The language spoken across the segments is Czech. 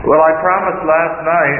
Well, I promised last night,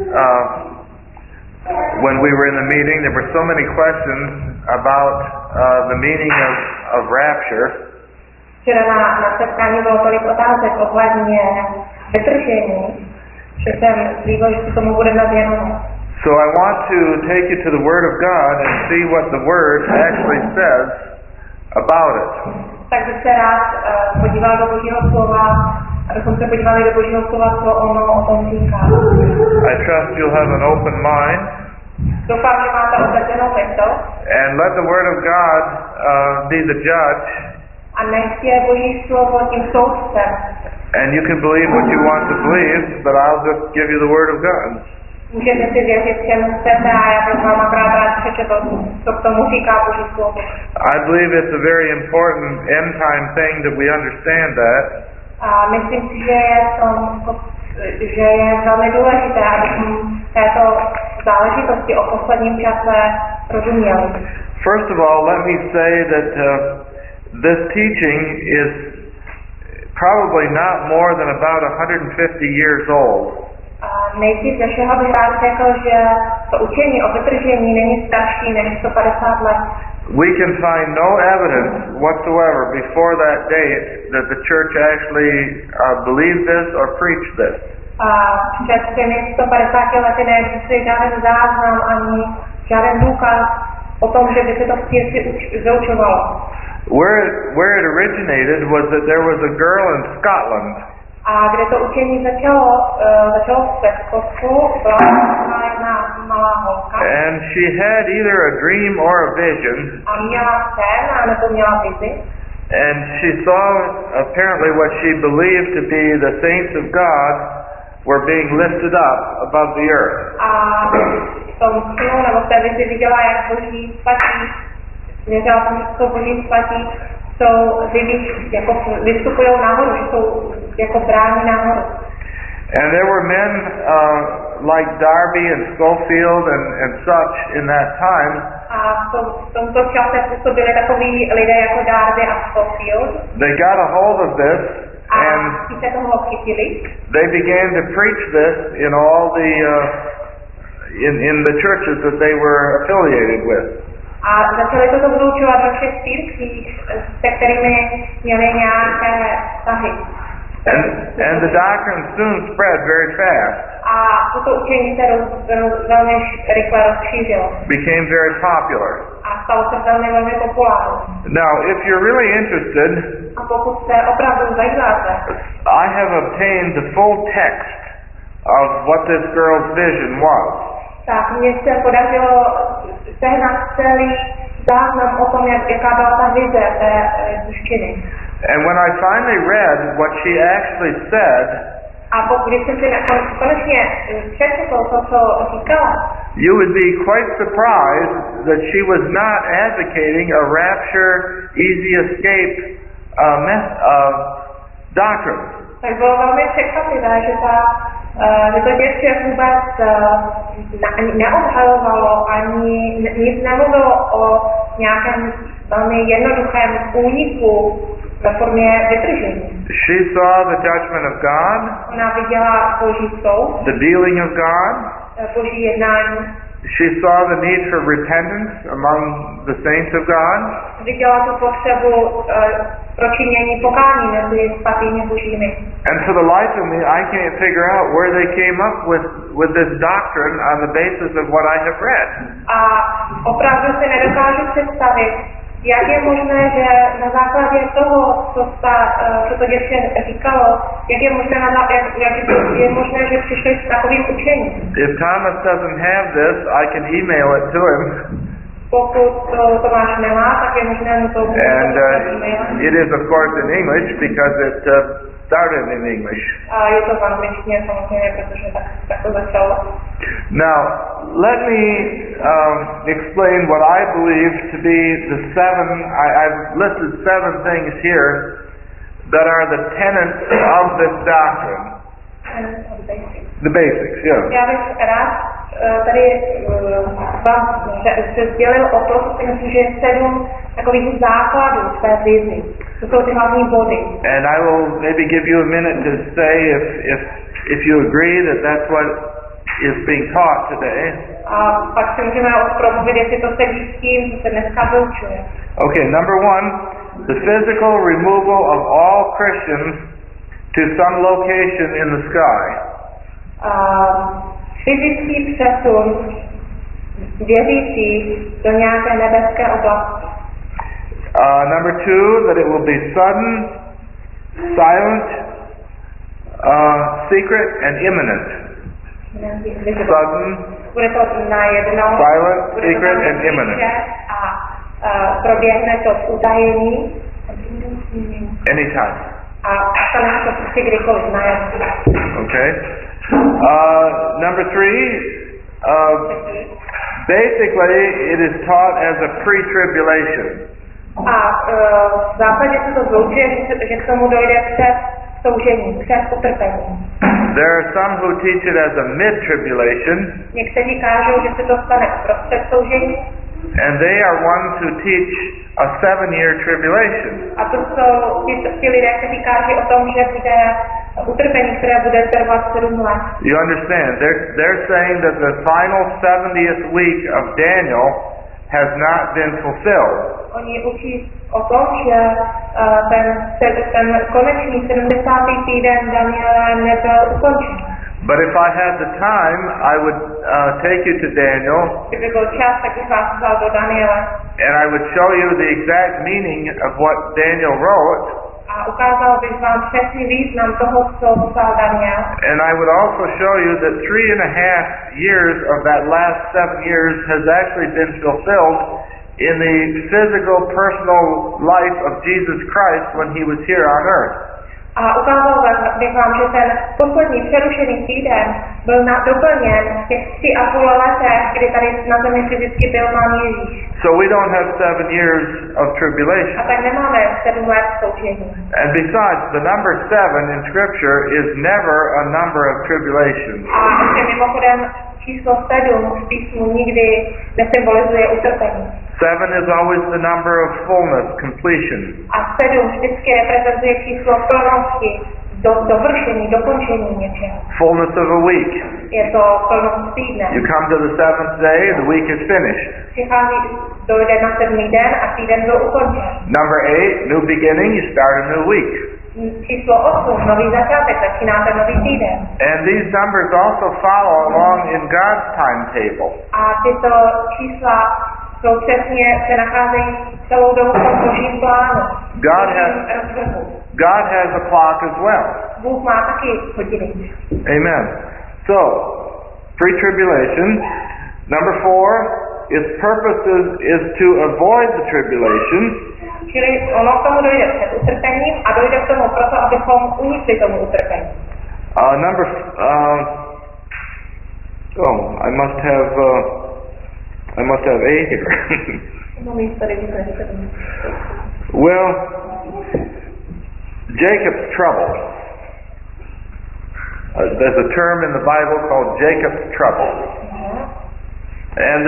when we were in the meeting, there were so many questions about the meaning of rapture. Včera na setkání bylo tolik otázek ohledně vytržení, že jsem slíbil, že se tomu budeme věnovat. So I want to take you to the Word of God and see what the Word actually says about it. Tak bych se rád podíval do Božího slova, abychom se podívali do Božího slova, co ono o tom říká. I trust you'll have an open mind. Doufám, že máte otevřenou mysl. And let the Word of God be the judge. A nech je Boží slovo tím soudcem. And you can believe what you want to believe, but I'll just give you the Word of God. Můžete si věřit, čemu chcete, a já bych vám akorát rád přečetl, co k tomu říká Boží slovo. I believe it's a very important end time thing that we understand that. A myslím si, že je velmi důležité, abychom této záležitosti o posledním čase rozuměli. First of all, let me say that this teaching is probably not more than about 150 years old. Nejdřív ze všeho bych rád řekl, že to učení o vytržení není starší než 150 let. We can find no evidence whatsoever before that date that the church actually believed this or preached this. Před těmi 150 lety neexistuje žádný záznam ani žádný důkaz o tom, že by se to v církvi vyučovalo. Where it originated was that there was a girl in Scotland. A kde to učení začalo ve Skotsku, byla jedna malá holka. And she had either a dream or a vision. A měla sen, nebo měla vizi. And she saw apparently what she believed to be the saints of God were being lifted up above the earth. A v tom snu nebo v té vizi viděla, jak Boží svatí, věřila jsem, že jsou Boží svatí, jako vystupují nahoru, že jsou jako brány nahoru. And there were men like Darby and Schofield and such in that time. A v tomto čase působili takoví lidé jako Darby a Schofield. They got a hold of this and they began to preach this in all the in the churches that they were affiliated with. A začali toto vyučovat ve všech církvích, se kterými měli nějaké vztahy. And the doctrine soon spread very fast. A toto učení se velmi rychle rozšířilo. Became very popular. A stalo se velmi populární. Now, if you're really interested, a pokud se opravdu zajímáte, I have obtained the full text of what this girl's vision was. Tak mně se podařilo sehnat celý záznam o tom, jaká byla ta vize té dívčiny. And when I finally read what she actually said, a pokud jsem si konečně přečetl to, co říkala, you would be quite surprised that she was not advocating a rapture, easy escape doctrine. Tak bylo velmi překvapivé, že to děvče vůbec neobhajovalo ani nic nemluvilo o nějakém velmi jednoduchém úniku ve formě vytržení. She saw the judgment of God. Ona viděla Boží soud. The dealing of God. Boží jednání. She saw the need for repentance among the saints of God. Viděla tu potřebu pročinění pokání mezi svatými božími. And for the life of me, I can't figure out where they came up with this doctrine on the basis of what I have read. A opravdu si nedokážu představit, jak je možné, že na základě toho, co to děvče říkalo, jak je možné, že přišli s takovým učením. If Thomas doesn't have this, I can email it to him. Pokud Tomáš nemá, tak je možné mu to and it is of course in English because it started in English. A je to v angličtině samozřejmě, protože tak to začalo. Now, let me explain what I believe to be the I've listed 7 things here that are the tenets of this doctrine. The basics, yeah. Já bych rád tady vám sdělil o to, co si myslím, že je 7 takových základů té vizi. To jsou ty hlavní body. And I will maybe give you a minute to say if if you agree that that's what is being taught today. A pak si můžeme promluvit, jestli to sedí s tím, co se dneska vyučuje. Okay, number one, the physical removal of all Christians to some location in the sky. Fyzický přesun věřících do nějaké nebeské oblasti. Number two, that it will be sudden, silent, secret, and imminent. Sudden, bude to najednou, silent, secret, and imminent. A proběhne to v utajení. Anytime. A stane se to prostě kdykoliv najednou. Okay. Number three, basically it is taught as a pre-tribulation. A v západě se to zloučuje, že k tomu dojde před soužením, před utrpením. There are some who teach it as a mid-tribulation. Někteří kážou, že se to stane uprostřed soužení. And they are ones who teach a 7-year tribulation. A to jsou ti lidé, kteří káží o tom, že bude utrpení, které bude trvat 7 let. You understand? They're saying that the final 70th week of Daniel has not been fulfilled. Oni učí o tom, že ten konečný 70. týden Daniela nebyl ukončen. But if I had the time, I would take you to Daniel. Kdyby byl čas, tak bych vás vzal do Daniela. And I would show you the exact meaning of what Daniel wrote. A ukázal bych vám přesný význam toho, co psal Daniel. And I would also show you that 3.5 years of that last 7 years has actually been fulfilled in the physical, personal life of Jesus Christ when he was here on earth. A ukázal bych vám, že ten poslední přerušený týden byl doplněn v těch 3,5 letech, kdy tady na zemi fyzicky byl Pán Ježíš. So we don't have 7 years of tribulation. A tak nemáme 7 let soužení. And besides, the number 7 in Scripture is never a number of tribulation. A ještě mimochodem číslo 7 v písmu nikdy nesymbolizuje utrpení. 7 is always the number of fullness, completion. A 7 vždycky reprezentuje číslo plnosti, dovršení, dokončení něčeho. Fullness of a week. Je to plnost týdne. You come to the 7th day, the week is finished. Dojde na 7. den a týden byl ukončen. Number 8, new beginning, you start a new week. Číslo 8, nový začátek, začínáte nový týden. And these numbers also follow along in God's timetable. A tyto čísla současně se nacházejí celou dobu v tom božím plánu. God has a clock as well. Bůh má taky hodiny. Amen. So, pre-tribulation. Number 4, its purpose is to avoid the tribulation. Čili ono k tomu dojde před utrpením a dojde k tomu proto, abychom unikli tomu utrpení. I must have A here. Well, Jacob's trouble. There's a term in the Bible called Jacob's trouble. And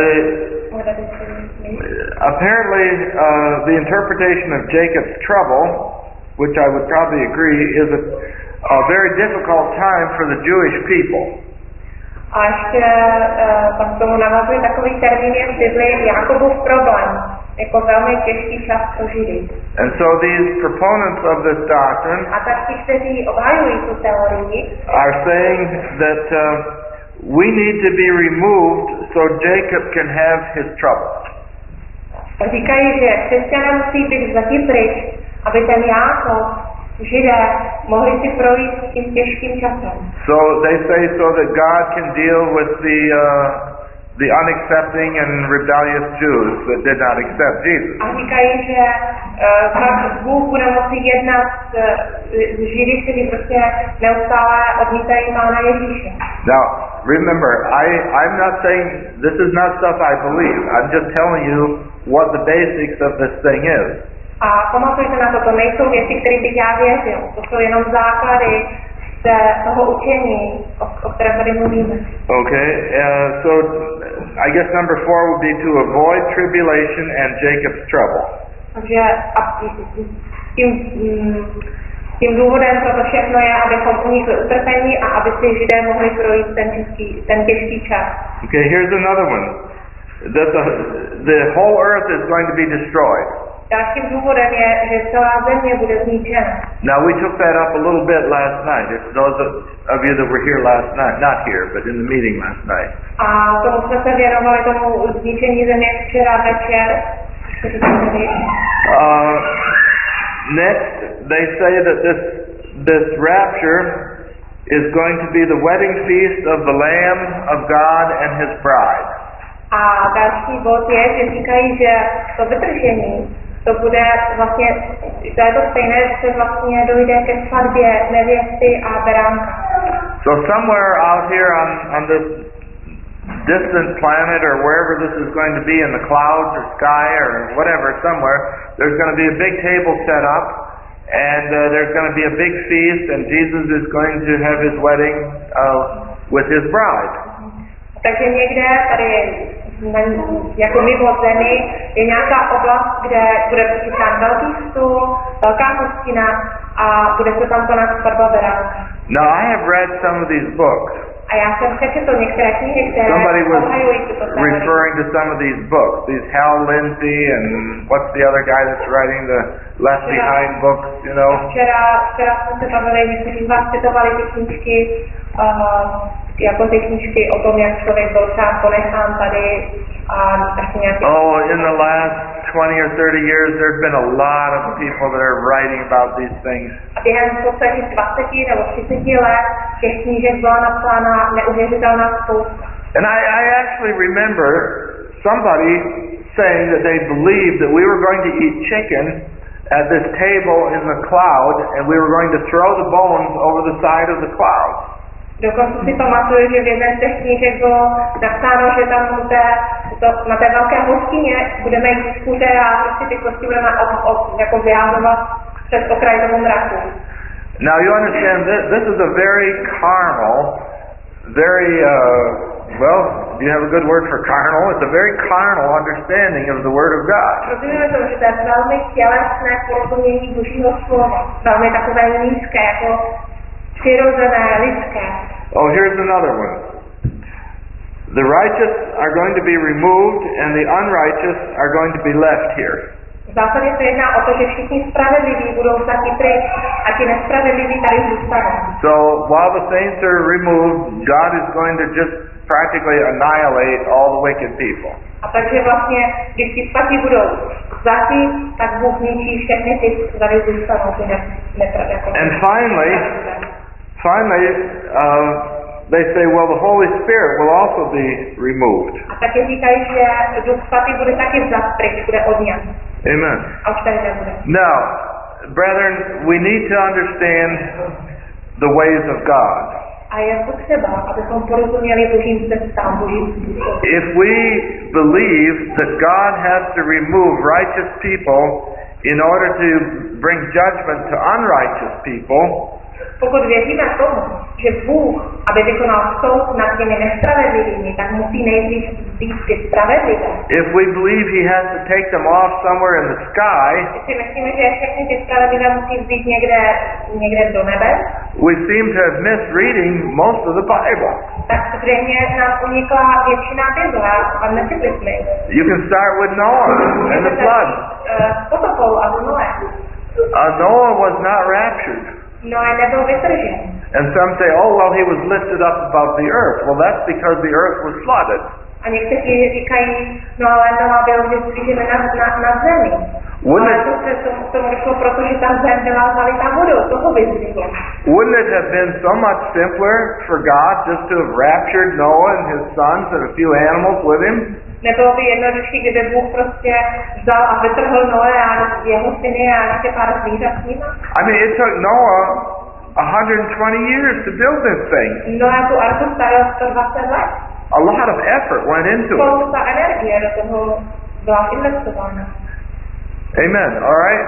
apparently the interpretation of Jacob's trouble, which I would probably agree, is a very difficult time for the Jewish people. A ještě tam k tomu navazuje takový termín je v Bibli Jakobův problém, jako velmi těžký čas pro Židy. And so these proponents of this doctrine a tak ti, kteří obhajují tu teorii, are saying that we need to be removed so Jacob can have his trouble. Říkají, že křesťané musí být vzati pryč, aby ten Jákob, Židé, mohli si projít tím těžkým časem. So they say so that God can deal with the unaccepting and rebellious Jews that did not accept Jesus. A říkají, že Bůh bude moci jednat s Židy, kteří prostě neustále odmítají Pána Ježíše. Now, remember, I'm not saying this is not stuff I believe. I'm just telling you what the basics of this thing is. A pamatujte na to nejsou věci, které bych já věřil. To jsou jenom základy toho učení, o kterém tady mluvíme. Okay, so I guess number 4 would be to avoid tribulation and Jacob's trouble. Takže tím Tím důvodem pro to všechno je, abychom unikli utrpení a aby si Židé mohli projít ten těžký čas. Okay, here's another one. That the whole earth is going to be destroyed. Dalším důvodem je, že celá země bude zničena. Now we took that up a little bit last night. If those of you that were here last night, not here, but in the meeting last night. A tomu jsme se věnovali tomu zničení země včera večer. Next, they say that this rapture is going to be the wedding feast of the Lamb of God and His bride. A další bod je, že říkají, že to vytržení, to bude vlastně, to je to stejné, že se vlastně dojde ke svatbě nevěsty a beránka. So somewhere out here on this distant planet or wherever this is going to be in the clouds or sky or whatever, somewhere, there's going to be a big table set up and there's going to be a big feast and Jesus is going to have His wedding with His bride. Takže někde tady jako mimo zemi je nějaká oblast, kde bude přichystán velký stůl, velká hostina a bude se tam konat svatba beránka. Now I have read some of these books. A já jsem přečetl některé knihy, které Somebody was obhajují tuto teorii. referring to some of these books, these Hal Lindsey and what's the other guy that's writing the Left Behind books, you know. Včera jsme se bavili, někteří z vás citovali ty knížky, jako ty knížky o tom, jak člověk byl třeba ponechán tady a taky nějaký... Oh, in the last 20 or 30 years there's been a lot of people that are writing about these things. A během posledních 20 nebo 30 let těch knížek byla napsána neuvěřitelná spousta. And I actually remember somebody saying that they believed that we were going to eat chicken at this table in the cloud and we were going to throw the bones over the side of the cloud. Dokonce si pamatuju, že v jedné z těch knížek bylo napsáno, že tam na té velké hostině budeme jít skůře a prostě ty kosti budeme jako vyházovat přes okraj toho mraku. Now you understand, this is a very carnal, very, well, do you have a good word for carnal? It's a very carnal understanding of the Word of God. Rozumíme tomu, že to je velmi tělesné porozumění Božího slova. Velmi takové nízké, jako přirozené, lidské. Oh, here's another one. The righteous are going to be removed and the unrighteous are going to be left here. V zásadě se jedná o to, že všichni spravedliví budou vzati pryč a ti nespravedliví tady zůstanou. So while the saints are removed, God is going to just practically annihilate all the wicked people. A takže vlastně, když ti svatí budou vzati, tak Bůh zničí všechny ty, co tady zůstanou, ty nepravedliví. And finally, they say, well, the Holy Spirit will also be removed. A taky říkají, že Duch Svatý bude taky vzat pryč, bude odňat. Amen. A už tady nebude. Now, brethren, we need to understand the ways of God. A je potřeba, abychom porozuměli Božím cestám, Božím způsobem. If we believe that God has to remove righteous people in order to bring judgment to unrighteous people, pokud věříme tomu, že Bůh, aby vykonal soud nad těmi nespravedlivými, tak musí nejdřív být ty spravedlivé. if we believe He has to take them off somewhere in the sky, Když si myslíme, že všechny ty spravedlivé musí vzít někde do nebe, we seem to have missed reading most of the Bible. tak zřejmě nám unikla většina Bible a nečetli jsme. You can start with Noah and the flood. S potopou a s Noé. Noah was not raptured. Noé nebyl vytržen. And some say, oh, well, he was lifted up above the earth. Well, that's because the earth was flooded. A někteří říkají, no ale Noé byl vytržen na zemi. Ale to došlo, protože ta zem byla zalitá vodou, toho vyzdvihlo. Wouldn't it have been so much simpler for God just to have raptured Noah and his sons and a few animals with him? Nebylo by jednodušší, kdyby Bůh prostě vzal a vytrhl Noé a jeho syny a ještě pár zvířat s nimi? I mean, it took Noah 120 years to build this thing. Noé tu arku stavil 120 let. A lot of effort went into it. Spousta energie do toho byla investována. Amen. All right.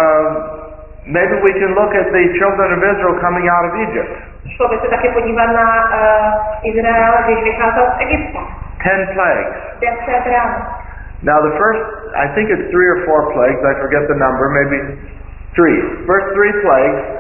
Maybe we can look at the children of Israel coming out of Egypt. Šlo by se taky podívat na Izrael, když vycházel z Egypta. 10 plagues. 10 rán. Now the first, I think it's 3 or 4 plagues, I forget the number, maybe 3. First 3 plagues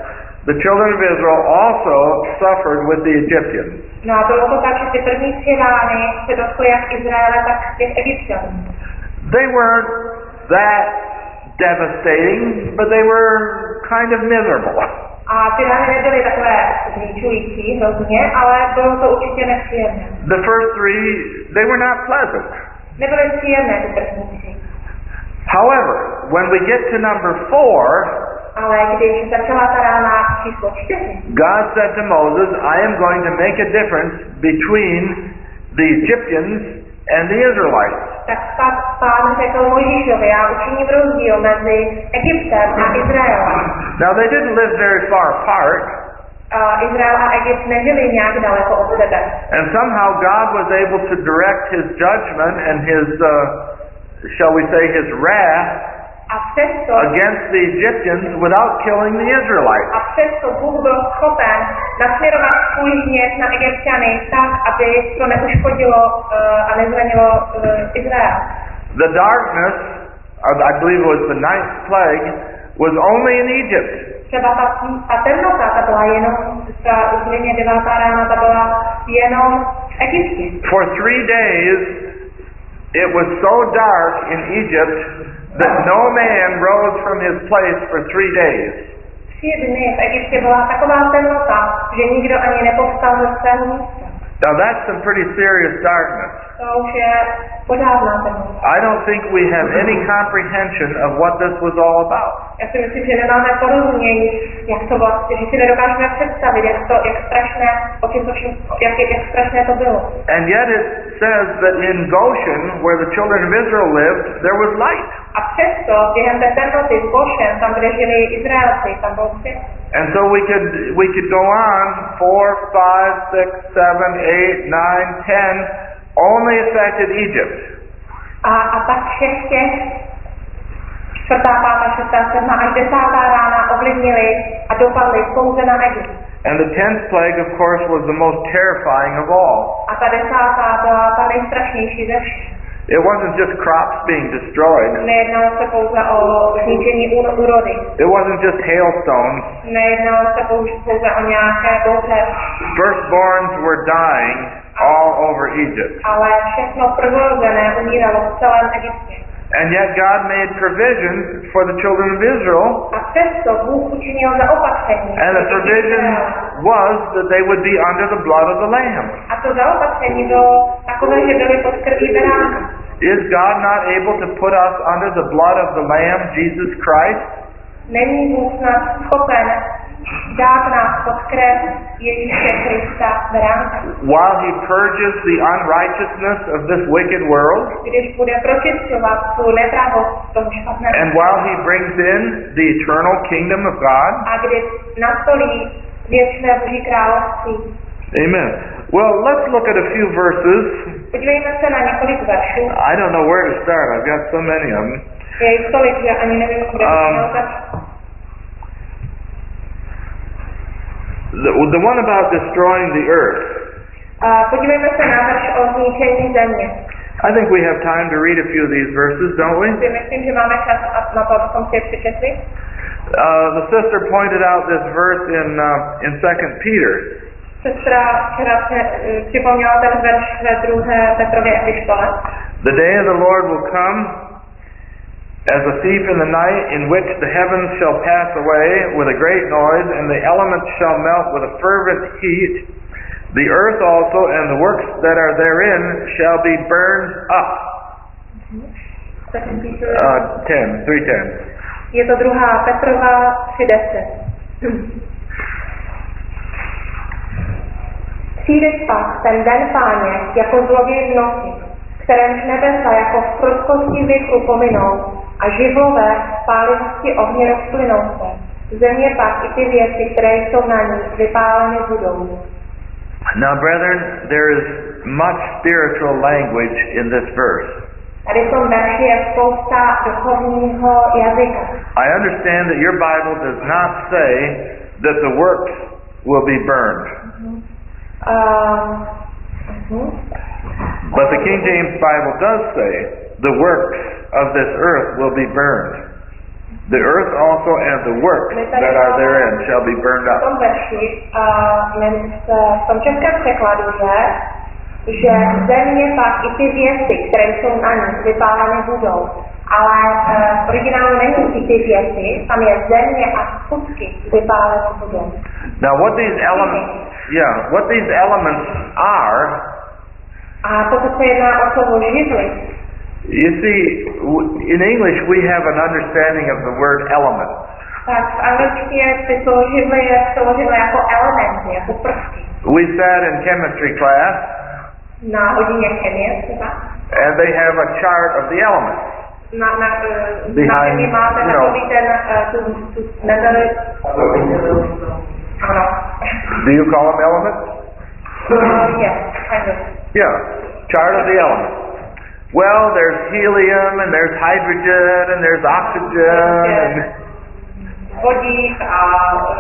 the children of Israel also suffered with the Egyptians. No a bylo to tak, že ty první 3 rány se dotkly jak Izraele, tak těch Egypťanů. They weren't that devastating, but they were kind of miserable. A ty rány nebyly takové zničující hrozně, ale bylo to určitě nepříjemné. The first 3, they were not pleasant. Nebyly příjemné ty první 3. However, when we get to number 4, ale když začala ta rána číslo 4, God said to Moses, I am going to make a difference between the Egyptians and the Israelites. Tak Pán řekl Mojžíšovi, já učiním rozdíl mezi Egyptem a Izraelem. Now they didn't live very far apart. Izrael a Egypt nežili nějak daleko od sebe. And somehow God was able to direct his judgment and his, shall we say, his wrath a přesto, against the Egyptians without killing the Israelites. A přesto Bůh byl schopen nasměrovat svůj hněv na Egypťany tak, aby to neuškodilo a nezranilo Izrael. The darkness, I believe it was the 9th plague, was only in Egypt. Třeba ta temnota, ta byla jenom, ta úplně 9. rána, ta byla jenom v Egyptě. For 3 days it was so dark in Egypt that no man rose from his place for 3 days. 3 dny v Egyptě byla taková temnota, že nikdo ani nepovstal ze svého místa. Now that's some pretty serious darkness. To už je pořádná temnota. I don't think we have any comprehension of what this was all about. Já si myslím, že nemáme porozumění, jak to vlastně, že si nedokážeme představit, jak strašné to bylo. And yet it says that in Goshen, where the children of Israel lived, there was light. A přesto během té temnoty v Goshen, tam, kde žili Izraelci, tam byl svět. And so we could go on 4, 5, 6, 7, 8, 9, 10 only affected Egypt. A tak všech těch 4., 5., 6., 7. až 10. rána ovlivnili a dopadly pouze na Egypt. And the 10th plague, of course, was the most terrifying of all. A ta 10. byla ta nejstrašnější ze všech. It wasn't just crops being destroyed. Nejednalo se pouze o zničení úrody. It wasn't just hailstones. Nejednalo se pouze o nějaké bouře. Firstborns were dying all over Egypt. Ale všechno prvorozené umíralo v celém Egyptě. And yet God made provision for the children of Israel. A přesto Bůh učinil zaopatření. And the provision was that they would be under the blood of the Lamb. A to zaopatření bylo takové, že byli pod krví beránka. Is God not able to put us under the blood of the Lamb, Jesus Christ? Není Bůh snad schopen dát nás pod krev Ježíše Krista beránka. While he purges the unrighteousness of this wicked world, když bude pročisťovat tu nepravost toho špatného. and while he brings in the eternal kingdom of God. A když nastolí věčné Boží království. Amen. Well, let's look at a few verses. Podívejme se na několik veršů. I don't know where to start. I've got so many of them. Je jich tolik, že ani nevím, kde začít. The one about destroying the earth. Podívejme se na verš o zničení země. I think we have time to read a few of these verses, don't we? Myslím, že máme čas na to, abychom si je přečetli. The sister pointed out this verse in 2 Peter. Sestra včera připomněla ten verš ve 2. Petrově epištole. The day of the Lord will come as a thief in the night, in which the heavens shall pass away with a great noise, and the elements shall melt with a fervent heat. The earth also and the works that are therein shall be burned up. 3:10. Je to 2. Petrova 3:10. Přijde pak ten den Páně jako zloděj v noci, kterémž nebesa jako v prudkosti větru pominou a živlové pálivosti ohně rozplynou se. Země pak i ty věci, které jsou na ní, vypáleny budou. Now, brethren, there is much spiritual language in this verse. Tady v tom verši je spousta duchovního jazyka. I understand that your Bible does not say that the works will be burned. But the King James Bible does say the works of this earth will be burned. The earth also and the works that are therein shall be burned v tom up. verši, v tom českém překladu že země pak i ty věci, které jsou na ní, vypáleny budou. Ale v originálu není i ty věci, tam je země a skutky vypáleny budou. Now what these elements are, a pokud se jedná o slovo živly, you see, in English we have an understanding of the word element. tak v angličtině ty slovo živly je přeloženo jako elementy, jako prvky. We sat in chemistry class, Na hodině chemie třeba. and they have a chart of the elements. Na chemii máte takový ten, tu nebeli. Ano. Do you call them elements? Yes, kind of. Yeah, chart of the elements. Well, there's helium, and there's hydrogen, and there's oxygen, and Vodík a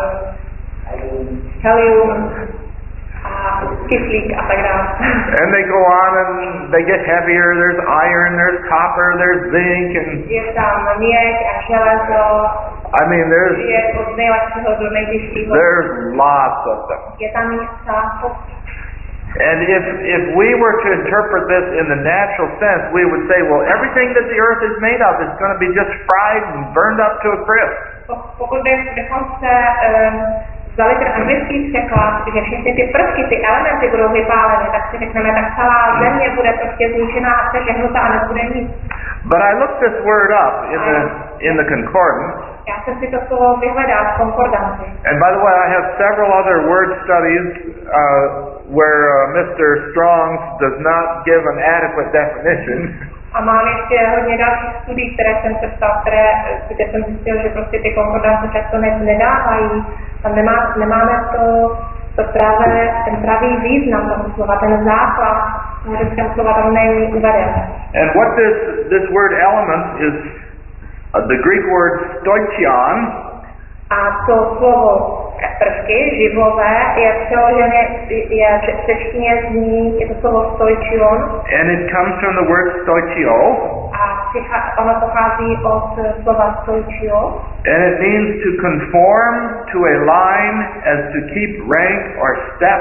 helium a kyslík a tak dále. and they go on and they get heavier. There's iron, there's copper, there's zinc, and Je tam měď a železo, I mean, je od nejlepšího do nejvyššího. there's lots of them. Je tam jich spoustu. And if we were to interpret this in the natural sense, we would say, well, everything that the earth is made of is going to be just fried and burned up to a crisp. Pokud bychom se vzali ten anglický překlad, že všechny ty prvky, ty elementy budou vypáleny, tak si řekneme, tak celá země bude prostě zničená a přežehnuta a nebude nic. But I looked this word up in the concordance. Já jsem si to slovo vyhledal v konkordanci. And by the way, I have several other word studies where Mr. Strong's does not give an adequate definition. A mám ještě hodně dalších studií, které jsem se ptal, kde jsem zjistil, že prostě ty konkordance často nedávají. Tam nemáme ten pravý význam toho slova, ten základ toho řeckého slova tam není uveden. And what this word element is the Greek word stoichion. A to slovo prvky, živlové, je přeložené, v češtině zní, je to slovo stoichion. And it comes from the word stoichio. A ono pochází od slova stoichio. And it means to conform to a line as to keep rank or step.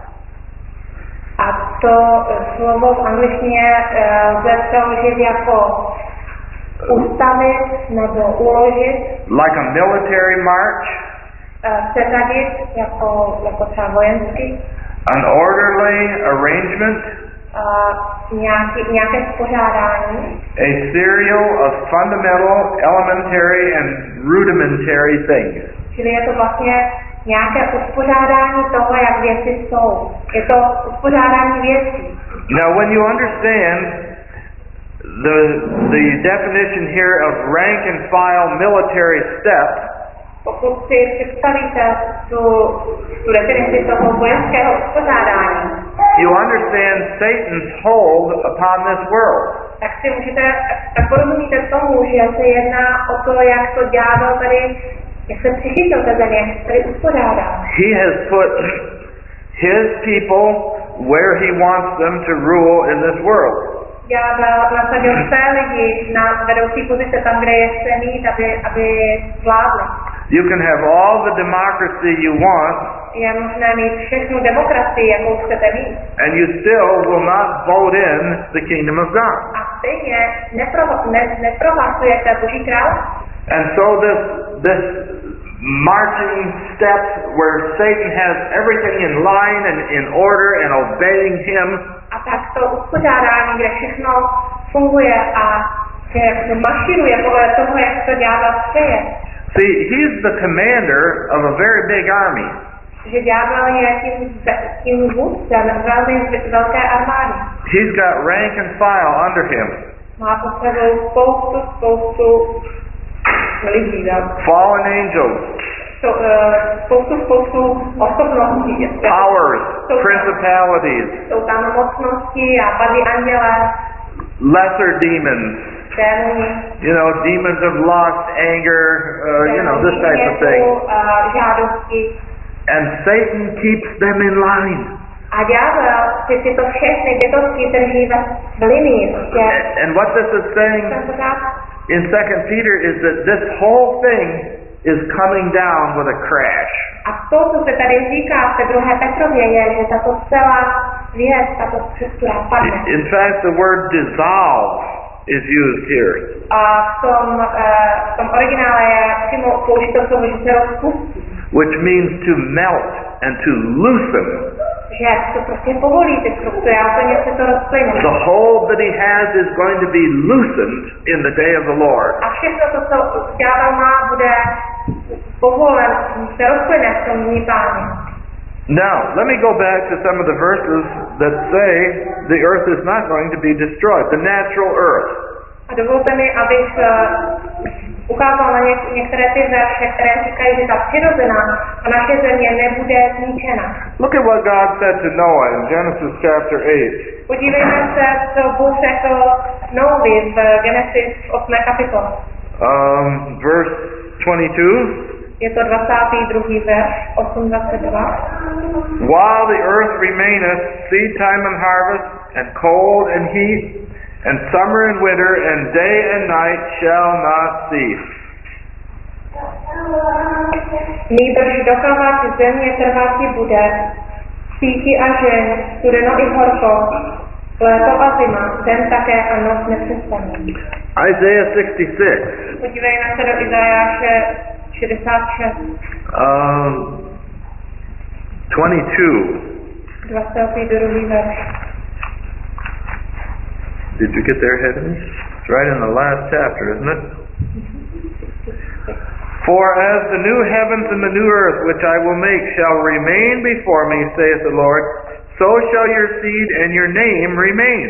A to slovo v angličtině lze přeložit jako ustavit nebo uložit. Like a military march. Seřadit jako třeba vojenský. An orderly arrangement. Nějaké spořádání. A serial of fundamental, elementary and rudimentary things. Čili je to vlastně nějaké uspořádání toho, jak věci jsou. Je to uspořádání věcí. Now when you understand the definition here of rank and file military step, pokud si představíte tu definici toho vojenského uspořádání, you understand Satan's hold upon this world. Tak porozumíte tomu, že se jedná o to, jak to ďábel tady, jak se přichytil té země, jak se tady uspořádá. He has put his people where he wants them to rule in this world. Ďábel nasadil své lidi na vedoucí pozice tam, kde je chce mít, aby vládli. You can have all the democracy you want, je možné mít všechnu demokracii, jakou chcete mít. And you still will not vote in the kingdom of God. A stejně neprohlasujete Boží království. And so this marching steps where Satan has everything in line and in order and obeying him. A tak to uspořádání, kde všechno funguje a že mašíruje podle toho, jak to ďábel přeje. See, he's the commander of a very big army. Že ďábel je tím vůdcem velmi velké armády. He's got rank and file under him. Má pod sebou spoustu lidí. Fallen angels. Spoustu osobností. Powers, principalities. Jsou tam mocnosti a padlí anděle. Lesser demons. Démoni. You know, demons of lust, anger, this type of thing. Žádosti. And Satan keeps them in line. A ďábel si tyto všechny bytosti drží v linii. And what this is saying, in 2 Peter is that this whole thing is coming down with a crash. A to, co se tady říká v té 2. Petrově, je, že tato celá věc, tato struktura padne. In fact, the word dissolve is used here. A v tom originále je přímo použito slovo, že se rozpustí. Which means to melt and to loosen. Že to prostě povolí ty struktury a úplně se to rozplyne. The hold that he has is going to be loosened in the day of the Lord. A všechno to, co ďábel má, bude povolen, se rozplyne v tom dní Páně. Now, let me go back to some of the verses that say the earth is not going to be destroyed, the natural earth. A dovolte mi, abych ukázal na některé ty verše, které říkají, že ta přirozená a naše země nebude zničena. Look at what God said to Noah in Genesis chapter 8. Podívejme se, co Bůh řekl Noaovi v Genesis 8. kapitole. Verse 22. Je to 22. verš, 8:22. While the earth remaineth, seed time and harvest, and cold and heat, and summer and winter, and day and night shall not cease. Nýbrž dokávat země trváti bude, síti a žen, studeno i horko, léto a zima, den také a noc nepřestane. Isaiah 66. Podívejme se do Izajáše 66. 22. verš. Did you get there ahead of me? It's right in the last chapter, isn't it? For as the new heavens and the new earth which I will make shall remain before me, saith the Lord, so shall your seed and your name remain.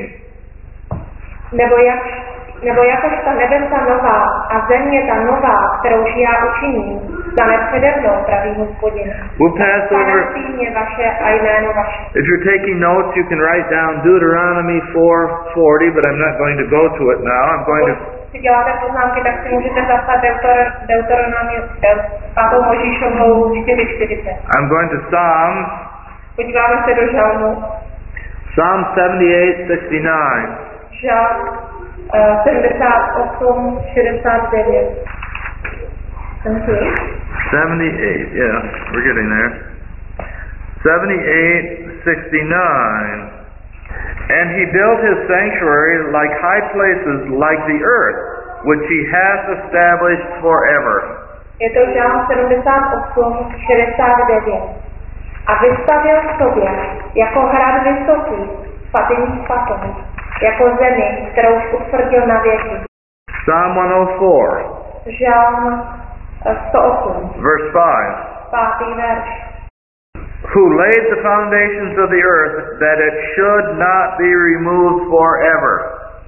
Nebo jakož ta nebesa nová a země ta nová, kterouž já učiním, stane přede mnou, pravý Hospodin. We'll pass over. Vaše a jméno vaše. If you're taking notes, you can write down Deuteronomy 4:40, but I'm not going to go to it now. I'm going to. Když si děláte poznámky, tak si můžete zapsat Deuteronomy 5. Mojžíšovou 4:40. I'm going to Psalms. Podíváme se do žalmu. Psalm 78:69. Žalm 78, 69. 78, yeah, we're getting there. 78:69. And he built his sanctuary like high places, like the earth, which he hath established forever. Je to Žalm 78, 69. A vystavil sobě jako hrad vysoký, svatyní svatou, jako zemi, kterou už utvrdil na věky. Psalm 104. Žalm 108. Verse 5. 5. verš. Who laid the foundations of the earth, that it should not be removed forever.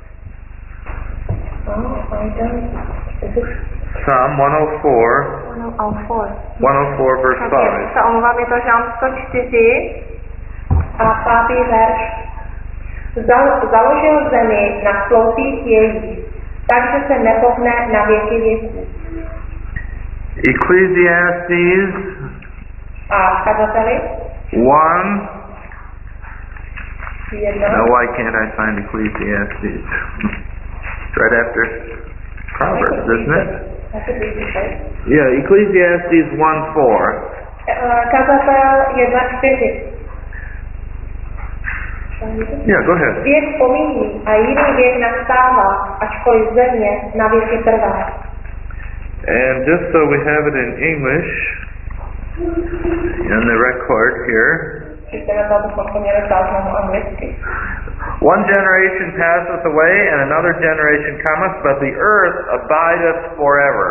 Psalm 104. 104 verse 5. Se omlouvám, je to Žalm 104 a 5. verš. Založil zemi na sloupích jejich, takže se nepohne na věky věků. Ecclesiastes. A kazateli? 1. 1. Now why can't I find Ecclesiastes? It's right after Proverbs, isn't it? Yeah, Ecclesiastes 1:4. Kazatel 1:4. Yeah, go ahead. Věk pomíjí a jiný věk nastává, ačkoliv země na věky trvá. And just so we have it in English, in the record here, one generation passeth away and another generation cometh, but the earth abideth forever.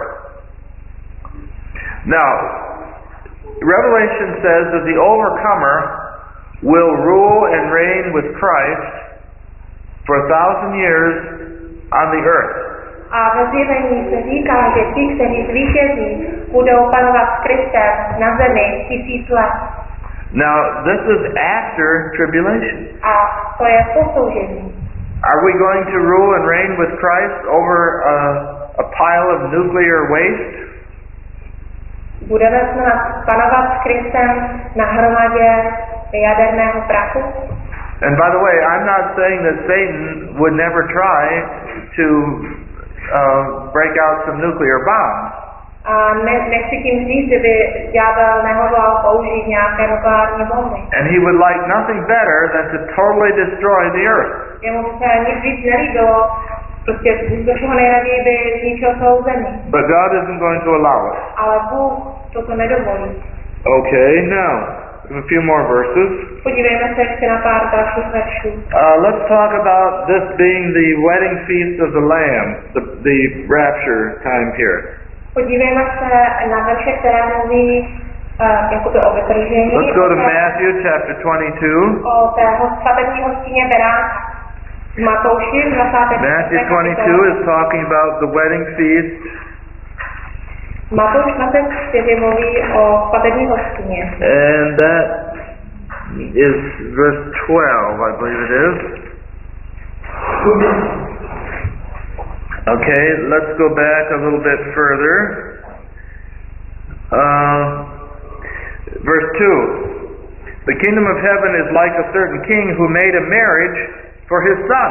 Now, Revelation says that the overcomer will rule and reign with Christ for 1,000 years on the earth. A ve zjevení se říká, že ti, kteří zvítězí, budou panovat s Kristem na zemi 1000 let. Now, this is after tribulation. A to je po soužení. Are we going to rule and reign with Christ over a pile of nuclear waste? Budeme snad panovat s Kristem na hromadě jaderného prachu? And by the way, I'm not saying that Satan would never try to break out some nuclear bombs. A nechci tím říct, že by ďábel nehodlal použít nějaké nukleární bomby. And he would like nothing better than to totally destroy the earth. Jemu by se nic víc nelíbilo, prostě do čeho nejraději by zničil celou zemi. But God isn't going to allow it. Ale Bůh toto nedovolí. Okay, now, a few more verses. Podívejme se ještě na pár dalších veršů. Let's talk about this being the wedding feast of the Lamb, the rapture time here. Podívejme se na verše, které mluví jakoby o vytržení. Let's go to Matthew chapter 22. O té svatební hostině beránka. V Matouši 20. Matthew 22 is talking about the wedding feast. Matouš 24 mluví o svatební hostině. And that is verse 12, I believe it is. Okay, let's go back a little bit further. Verse 2. The kingdom of heaven is like a certain king who made a marriage for his son.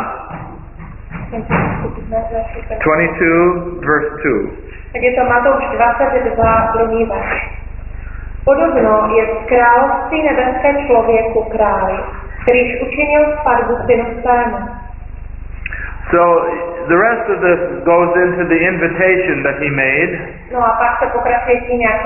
22, verse 2. Tak je to Matouš 22, druhý verš. Podobno je v království nebeské člověku králi, kterýž učinil svatbu synu svému. So the rest of this goes into the invitation that he made. No a pak se pokračuje tím, jak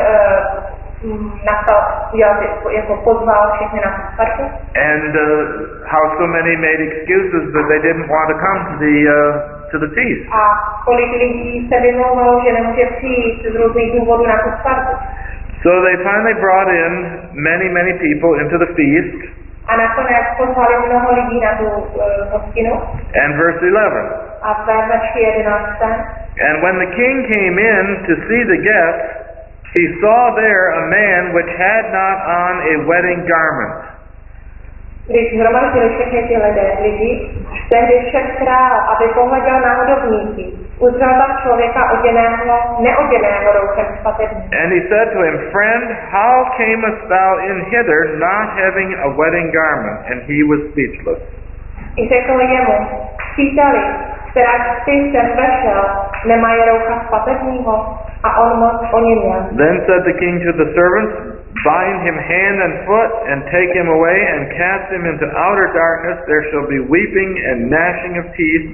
jako pozval všechny na svatbu. And how so many made excuses that they didn't want to come to the feast. A kolik lidí se vymlouvalo, že nemůže přijít z různých důvodů na tu svatbu. So they finally brought in many people into the feast. A nakonec pozvali mnoho lidí na tu hostinu. And verse 11. A ve verši 11. And when the king came in to see the guests, he saw there a man which had not on a wedding garment. Když hromadili všechny ty lidi, tehdy však král, aby pohleděl na hudobníky, uzřel tam člověka neoděného rouchem svatebním. And he said to him, Friend, how camest thou in hither, not having a wedding garment? And he was speechless. I řekl jemu, příteli, která ty sem vešel, nemají roucha svatebního, a on moc o něm měl. Then said the king to the servants, Bind him hand and foot, and take him away, and cast him into outer darkness. There shall be weeping and gnashing of teeth.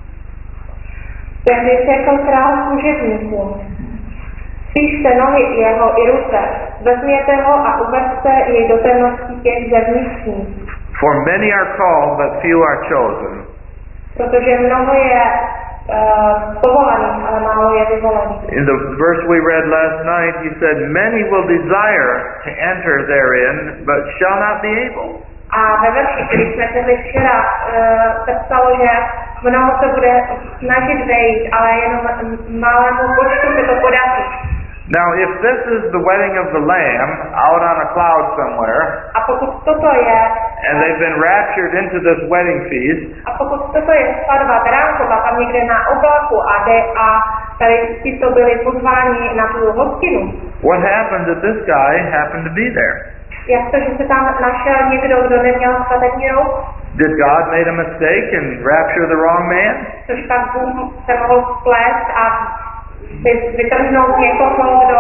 Tehdy řekl král služebníkům, svížte nohy jeho i ruce, vezměte ho a uveďte jej do temnosti těch zevnitřních. For many are called, but few are chosen. Protože mnoho je povolaných, ale málo je vyvolaných. In the verse we read last night, he said, Many will desire to enter therein, but shall not be able. A ve verši, který jsme četli včera, se psalo, že mnoho se bude snažit vejít, ale jenom malému počtu se to podaří. Now, if this is the wedding of the Lamb out on a cloud somewhere, a pokud toto je, and they've been raptured into this wedding feast, a pokud toto je svatba beránkova tam někde na oblaku a tady tímto byli pozváni na tu hostinu, what happened that this guy happened to be there? Jak to, že se tam našel někdo, kdo neměl svatební rouch? Did God make a mistake and rapture the wrong man? Což tak Bůh se mohl splést a vytrhnout někoho, kdo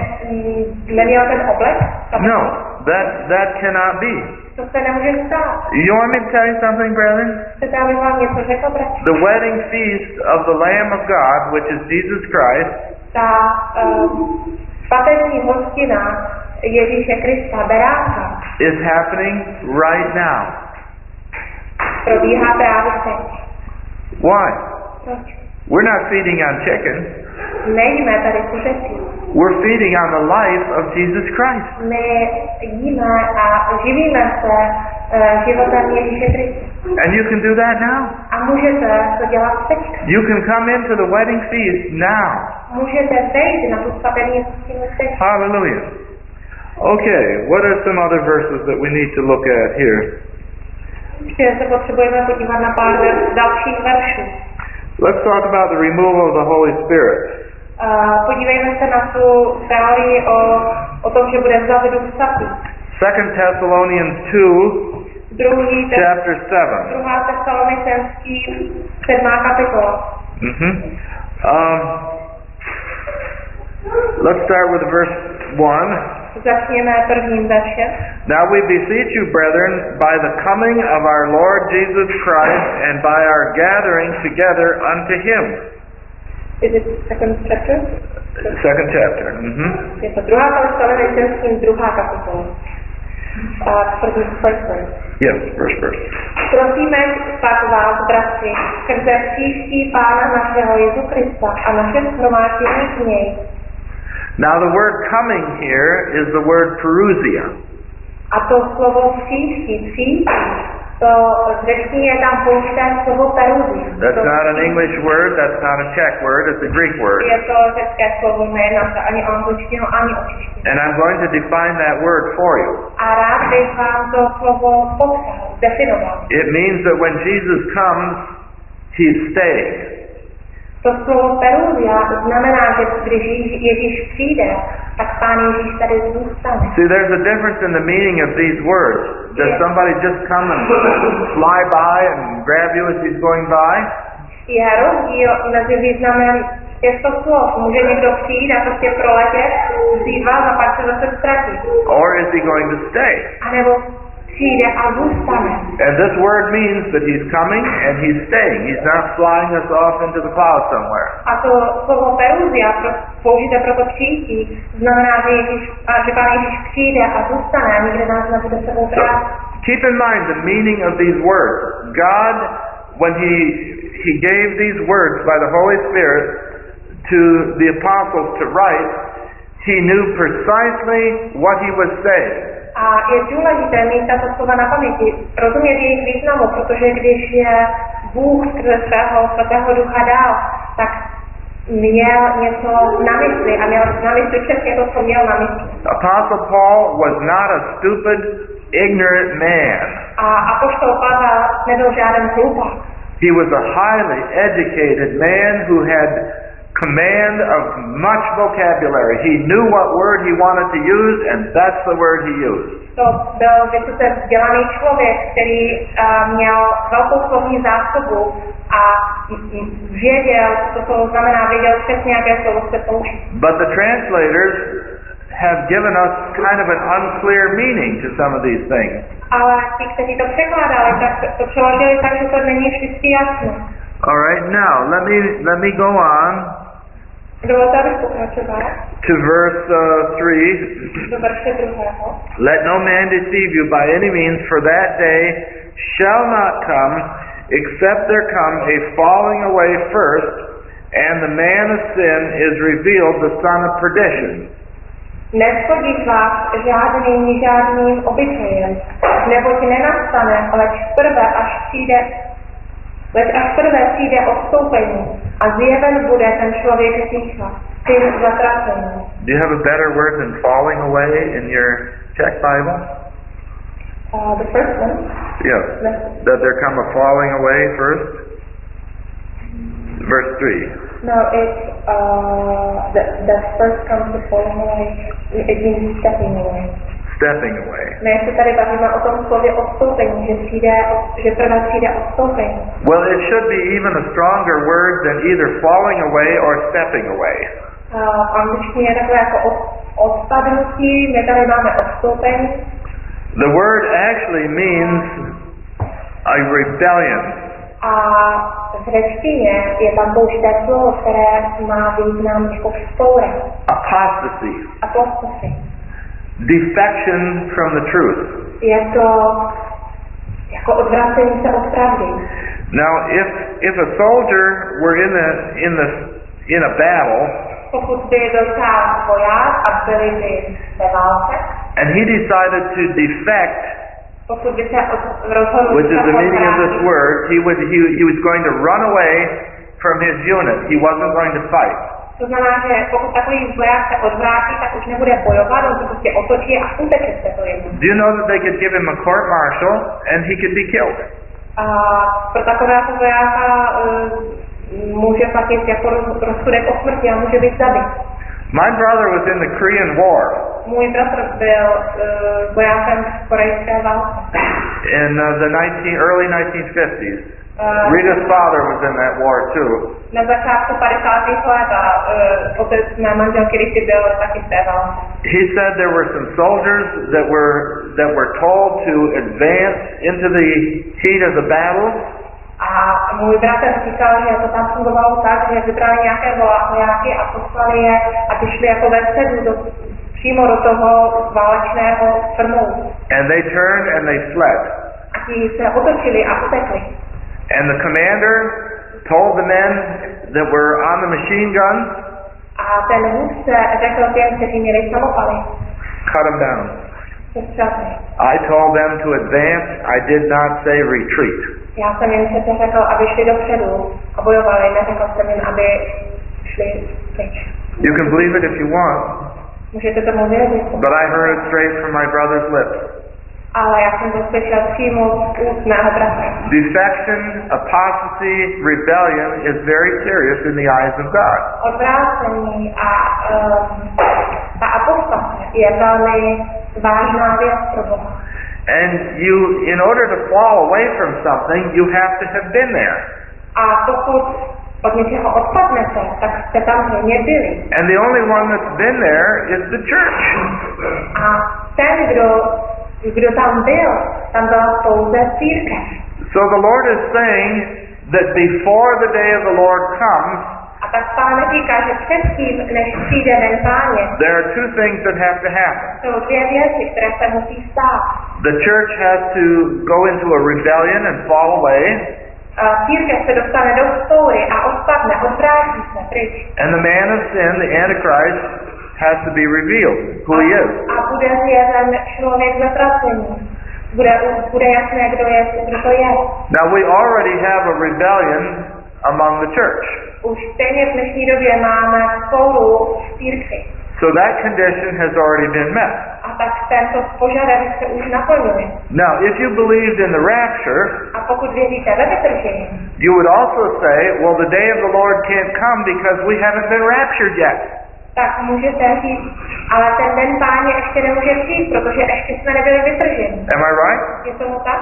neměl ten oblek? No, that cannot be. To se nemůže stát. You want me to tell you something, brethren? Chcete, abych vám něco řekl, bratři? The wedding feast of the Lamb of God, which is Jesus Christ, ta svatební hostina Ježíše Krista, beránka, is happening right now. Probíhá právě teď. Why? Proč? We're not feeding on chicken. Nejíme tady kuřecí. We're feeding on the life of Jesus Christ. My jíme a živíme se životem Ježíše Krista. And you can do that now. A můžete to dělat teď. You can come into the wedding feast now. Můžete vejít na tu svatební hostinu teď. Hallelujah. Okay, what are some other verses that we need to look at here? Ještě se potřebujeme podívat na pár dalších veršů. Let's talk about the removal of the Holy Spirit. Podívejme se na tu teorii o tom, že bude vzat Duch Svatý. 2 Thessalonians 2, chapter 7. 2. Tesalonicenský 7. kapitola. Let's start with verse 1. Začněme prvním veršem. Now we beseech you, brethren, by the coming of our Lord Jesus Christ and by our gathering together unto Him. Is it second chapter? Second chapter. Je to druhá kapitola, Efeským, druhá kapitola. First verse. Yes, first verse. Prosíme pak vás, bratři, skrze příští Pána našeho Jezu Krista a naše shromáždění k něj. Now the word coming here is the word parousia. A to slovo příští, to v řečtině je tam použité slovo peruzia. That's not an English word, that's not a Czech word, it's a Greek word. Je to řecké slovo, nejedná se ani o angličtinu, ani o češtinu. And I'm going to define that word for you. A rád bych vám to slovo popsal, definoval. It means that when Jesus comes, He's staying. To slovo peruzia znamená, že když Ježíš přijde, tak Pán Ježíš tady zůstane. See, there's a difference in the meaning of these words. Does somebody just come and fly by and grab you as he's going by? Je rozdíl mezi významem těchto slov. Může někdo přijít a prostě proletět, vzít vás a pak se zase ztratit. Or is he going to stay? A nebo přijde a zůstane. And this word means that he's coming and he's staying. He's not flying us off into the clouds somewhere. A to slovo peruzia, použité pro to přijetí, znamená, že Pán Ježíš přijde a zůstane a nikde nás nebude sebou brát. Keep in mind the meaning of these words. God, when he gave these words by the Holy Spirit to the apostles to write, he knew precisely what he was saying. A je důležité mít tato slova na paměti, rozumět jejich významu, protože když je Bůh skrze svého svatého ducha dal, tak měl něco na mysli a měl na mysli přesně to, co měl na mysli. Apostle Paul was not a stupid, ignorant man. A apoštol Pavel nebyl žádný hlupák. He was a highly educated man who had command of much vocabulary. He knew what word he wanted to use, and that's the word he used. To byl vysoce vzdělaný člověk, který měl velkou slovní zásobu a věděl, co to znamená, věděl přesně, jaké slovo se použít. But the translators have given us kind of an unclear meaning to some of these things. Ale ti, kteří to překládali, tak to přeložili tak, že to není vždycky jasné. All right, now let me go on. Dovolte, abych pokračoval. To verse 3. Do verše 2. Let no man deceive you by any means, for that day shall not come, except there come a falling away first, and the man of sin is revealed, the son of perdition. Neschodí vás žádným obyčejem, neboť nenastane, leč až prvé přijde odstoupení a zjeven bude ten člověk ticha, syn zatracení. Do you have a better word than falling away in your Czech Bible? The first one? Yes. That there come a falling away first? Verse 3. No, it's the first comes to falling away. It means stepping away. Stepping away. My se tady bavíme o tom slově odstoupení, že prvé přijde odstoupení. Well, it should be even a stronger word than either falling away or stepping away. V angličtině je takové jako odpadnutí, my tady máme odstoupení. The word actually means a rebellion. A v řečtině je tam použité slovo, které má význam jako vzpoura. Apostasy. Apostasy. Defection from the truth. Je to jako odvracení se od pravdy. Now, if a soldier were in a battle, pokud by byl třeba voják a byli by ve válce, and he decided to defect, pokud by se rozhodl, which is the meaning of this word, he was going to run away from his unit. He wasn't going to fight. To znamená, že pokud takový voják se odvrátí, tak už nebude bojovat, on se prostě otočí a uteče z této jednu. Do you know that they could give him a court martial and he could be killed? A pro takového vojáka může platit jako rozsudek o smrti a může být zabit. My brother was in the Korean War. Můj bratr byl vojákem v korejské válce. In the early 1950s. Rita's father was in that war too. Na začátku 50. let a otec mé manželky Rity byl taky v té válce. He said there were some soldiers that were told to advance into the heat of the battle. A můj bratr říkal, že to tam fungovalo tak, že vybrali nějaké vojáky a poslali je, aby šli jako vepředu přímo do toho válečného frmou. And they turned and they fled. A ti se otočili a utekli. And the commander told the men that were on the machine guns, a ten vůdce řekl těm, kteří měli samopaly, cut them down. sestřelili. I told them to advance, I did not say retreat. Já jsem jim přece řekl, aby šli dopředu a bojovali, neřekl jsem jim, aby šli pryč. You can believe it if you want, Můžete tomu věřit. but I heard it straight from my brother's lips. Ale já jsem to slyšel přímo z úst mého bratra. Defection, apostasy, rebellion is very serious in the eyes of God. Odvrácení a ta apostaze je velmi vážná věc pro Boha. And in order to fall away from something, you have to have been there. A pokud od něčeho odpadnete, tak jste tam zřejmě byli. And the only one that's been there is the church. A ten, kdo tam byla pouze církev. So the Lord is saying that before the day of the Lord comes, A tak Pán říká, že předtím, než přijde den Páně, there are two things that have to happen. jsou dvě věci, které se musí stát. The church has to go into a rebellion and fall away. Církev se dostane do vzpoury a odpadne, odvrátí se pryč. And the man of sin, the Antichrist, has to be revealed, who he is. A bude zjeven člověk zatracení. Bude jasné, kdo to je. Now we already have a rebellion among the church. Už stejně v dnešní době máme spouru v církvi. So that condition has already been met. A tak tento požadavek se už naplňuje. Now, if you believed in the rapture, A pokud věříte ve vytržení, you would also say, well, the day of the Lord can't come because we haven't been raptured yet. tak můžete říct, ale ten den Páně ještě nemůže přijít, protože ještě jsme nebyli vytrženi. Am I right? Je tomu tak?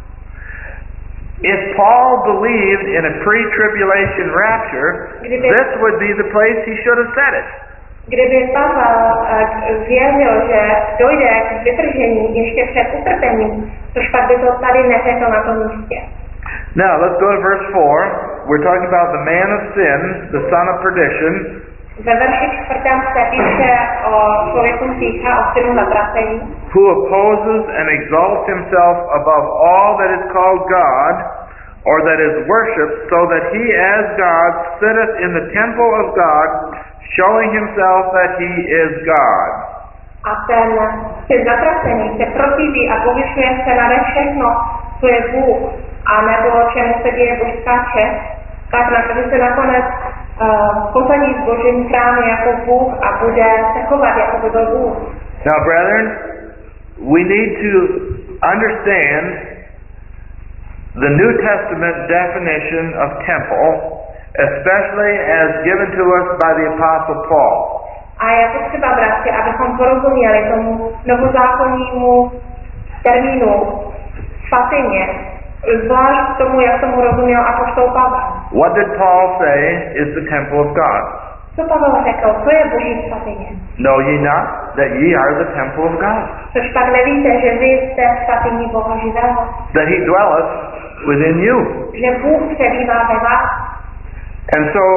If Paul believed in a pre-tribulation rapture, this would be the place he should have said it. Kdyby Pavel věřil, že dojde k vytržení ještě před utrpením, což pak by to tady neřekl na tom místě. Now, let's go to verse 4. We're talking about the man of sin, the son of perdition. Ve verši 4. se píše o člověku hřícha, o synu zatracení, who opposes and exalts himself above all that is called God, or that is worshipped, so that he as God sitteth in the temple of God, showing himself that he is God. a ten syn zatracení se protiví a povyšuje se nade všechno, co je Bůh, a nebo čemu se děje božská čest, tak nakonec se nakonec posadí v božím chrámě jako Bůh a bude se chovat, jako by byl Bůh. Now, brethren, we need to understand the New Testament definition of temple, especially as given to us by the Apostle Paul. A je potřeba, bratři, abychom porozuměli tomu novozákonnímu termínu svatyně, zvlášť tomu, jak tomu rozuměl apoštol Pavel. What did Paul say is the temple of God? Co Pavel řekl? Co je boží svatyně? Know ye not that ye are the temple of God? Což pak nevíte, že vy jste svatyní Boha živého? That he dwelleth within you. Že Bůh přebývá ve vás? And so,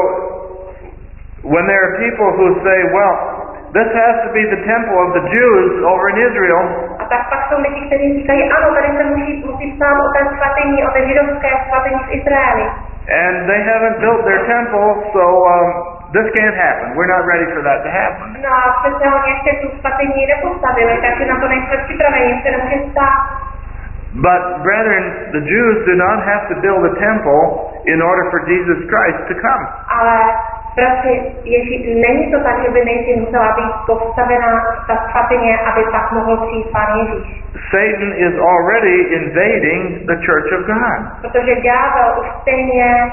when there are people who say, well, this has to be the temple of the Jews over in Israel, A tak pak jsou lidi, kteří říkají, ano, tady se musí psát o té svatyni, o té židovské svatyni v Izraeli. and they haven't built their temple, so this can't happen. We're not ready for that to happen. No a přece oni ještě tu svatyni nepostavili, takže na to nejsme připraveni, se nemůže stát. But brethren, the Jews do not have to build a temple in order for Jesus Christ to come. Ale bratři, není to tak, že by nejdřív musela být postavena ta svatyně, aby pak mohl přijít Pán Ježíš. Satan is already invading the church of God. Protože ďábel už stejně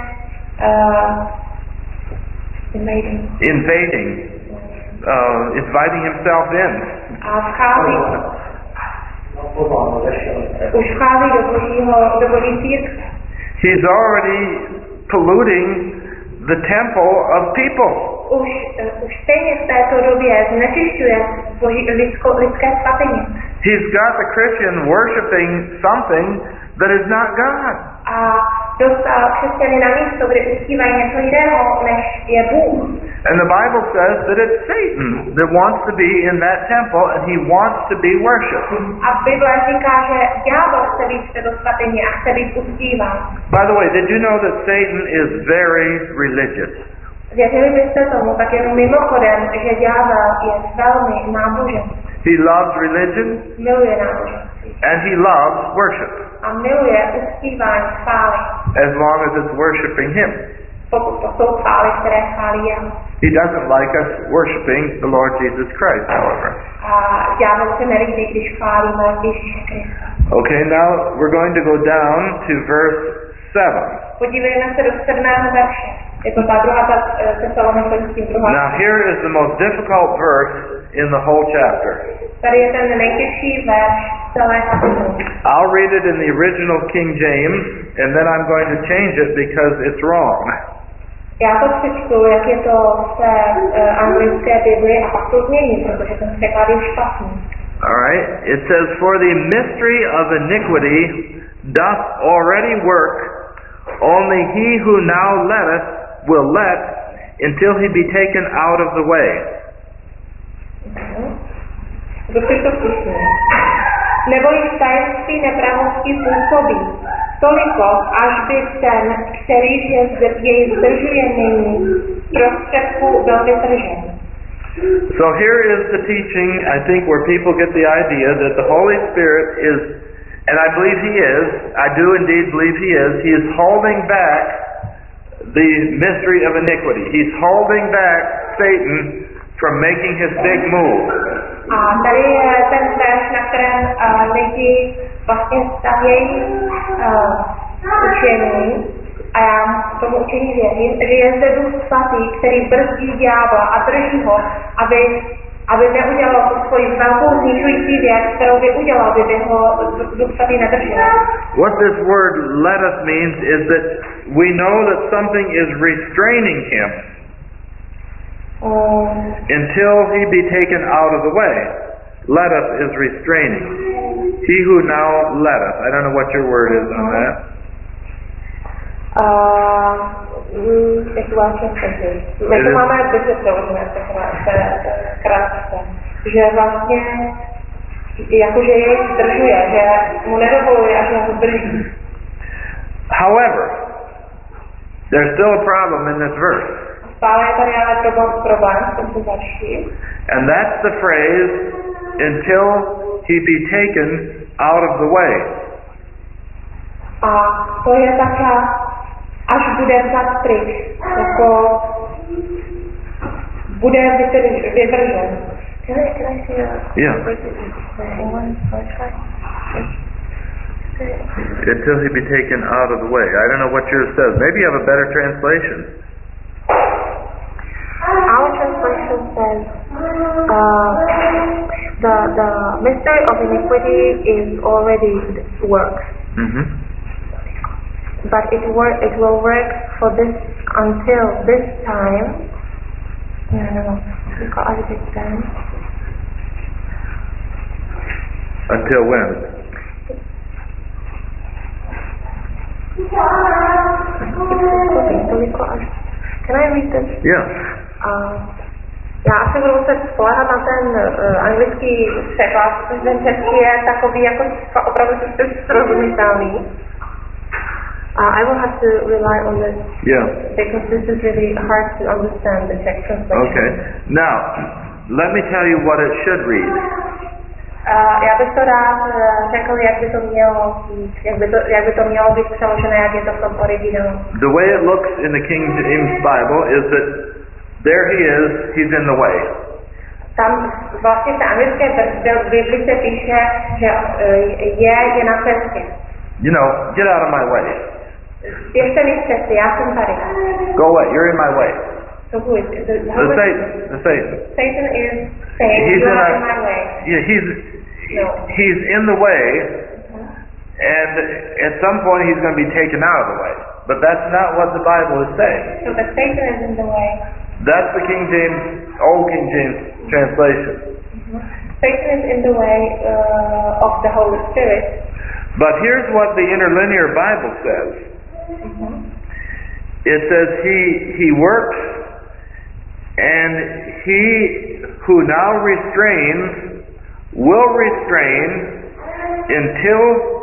Invading, inviting himself in. a vchází do boží církve. He's already polluting the temple of people. Už stejně v této době znečišťuje lidské svatyně. He's got the Christian worshiping something that is not God. A dostal křesťany na místo, kde uctívají něco jiného, než je Bůh. And the Bible says that it's Satan that wants to be in that temple and he wants to be worshipped. A Bible říká, že ďábel chce být v této svatyni a chce být uctíván. By the way, did you know that Satan is very religious? Věřili byste tomu, tak jenom mimochodem, že ďábel je velmi náboženský. He loves religion Miluje náboženství. and he loves worship, A miluje uctívání, chvály. as long as it's worshiping him. Pokud to jsou chvály, které chválí jeho. He doesn't like us worshiping the Lord Jesus Christ, however. A ďábel se nelíbí, když chválíme Ježíše Krista. Okay, now we're going to go down to verse 7. Podívejme se do 7. verše. Je to ta druhá Tesalonickým druhá. Now here is the most difficult verse in the whole chapter. Tady je ten nejtěžší verš celé kapitoly. I'll read it in the original King James, and then I'm going to change it because it's wrong. Já to přečtu, jak je to v té anglické Bibli, a pak to změním, protože ten překlad je špatný. Alright, it says, "For the mystery of iniquity doth already work, only he who now letteth will let until he be taken out of the way." Nebo již tajemství nepravosti působí, toliko, až by ten, který jej zdržuje nyní, prostředku byl vytržen. So here is the teaching, I think, where people get the idea that the Holy Spirit is, and I believe he is, I do indeed believe he is holding back the mystery of iniquity. He's holding back Satan from making his big move. A tady je ten verš, na kterém lidi vlastně stavějí učení, a já tomu učení věřím, že je zde Duch Svatý, který brzdí ďábla a drží ho, aby neudělal tu svoji velkou zničující věc, kterou by udělal, kdyby ho Duch Svatý nedržel. What this word "let us" means is that we know that something is restraining him until he be taken out of the way. Let us is restraining. He who now letteth. I don't know what your word is on that. Jak to vám my to máme dobře přeložené krátce, že vlastně jakože jej zdržuje, že mu nedovoluje, až ho zdrží. However, there's still a problem in this verse. Stále je tady ale problém v tomto verši. And that's the phrase, until he be taken out of the way. A to je také, až bude vzat pryč, jako bude vytržen. Can I see a... Yeah. Until he be taken out of the way. I don't know what yours says. Maybe you have a better translation. Our translation says, the mystery of iniquity is already worked. Mm-hmm. But it will work for this until this time. No. Until when? Can I read this? Yeah. Já asi budu muset spoléhat na ten anglický překlad, protože ten český je takový jako opravdu srozumitelný. I will have to rely on this. Yeah. Because this is really hard to understand, the Czech translation. Okay. Now, let me tell you what it should read. Já bych to rád řekl, jak by to mělo být, jak by to mělo být přeložené, jak je to v tom originálu. The way it looks in the King James Bible is that there he is, he's in the way. Tam vlastně v té anglické Bibli se píše, že je na cestě. You know, get out of my way. Běžte mi z cesty, já jsem tady. Go away, you're in my way. So who is it? The Satan. Satan is saying, He's you're in my way. Yeah, he's in the way, and at some point he's going to be taken out of the way. but that's not what the Bible is saying. So that Satan is in the way. That's the Old King James translation. Satan is in the way of the Holy Spirit. But here's what the Interlinear Bible says. It says he works, and he who now restrains will restrain until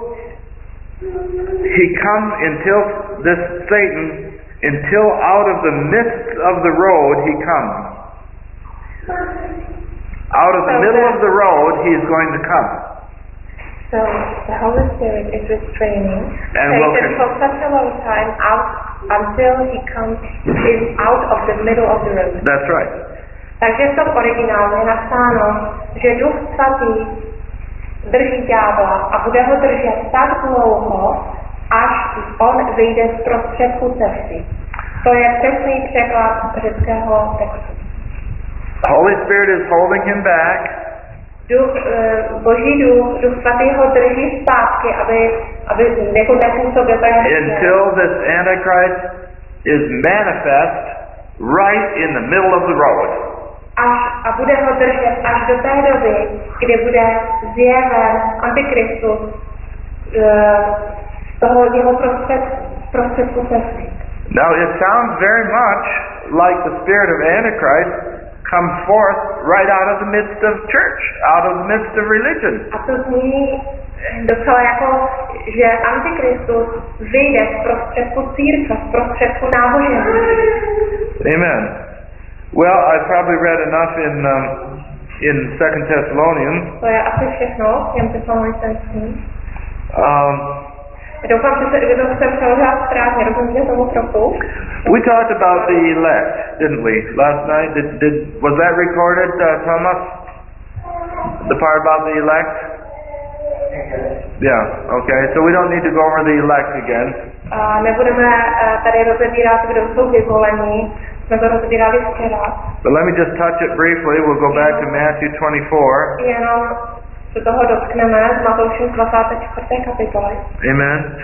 this Satan, until out of the midst of the road he comes. Out of the middle of the road he is going to come. So the Holy Spirit is restraining Satan for such a long time until he comes out of the middle of the road. That's right. Takže v tom originálu je napsáno, že Duch Svatý drží ďábla a bude ho držet tak dlouho, až on vyjde z prostředku cesty. To je přesný překlad řeckého textu. Holy Spirit is holding him back. Boží duch Svatý ho drží zpátky, aby jako nepůsobil until this Antichrist is manifest right in the middle of the road. A bude ho držet až do té doby, kdy bude zjeven Antikristus z toho jeho prostředku cesty. Now it sounds very much like the spirit of Antichrist comes forth right out of the midst of church, out of the midst of religion. A to zní docela jako, že Antikristus vyjde z prostředku církve, z prostředku náboženství. Amen. Well, I've probably read enough in 2 Thessalonians. To je asi všechno, jen Tesalonicenským. Doufám, že to jsem přeložila správně, rozumíte tomu trochu? We talked about the elect, didn't we, last night? Was that recorded, Thomas? The part about the elect? Yeah, okay, so we don't need to go over the elect again. Nebudeme tady rozebírat, kdo jsou vyvolení. Jsme to rozebírali včera. But let me just touch it briefly. We'll go back to Matthew 24. Jenom se toho dotkneme z Matouše 24. kapitoly. Amen.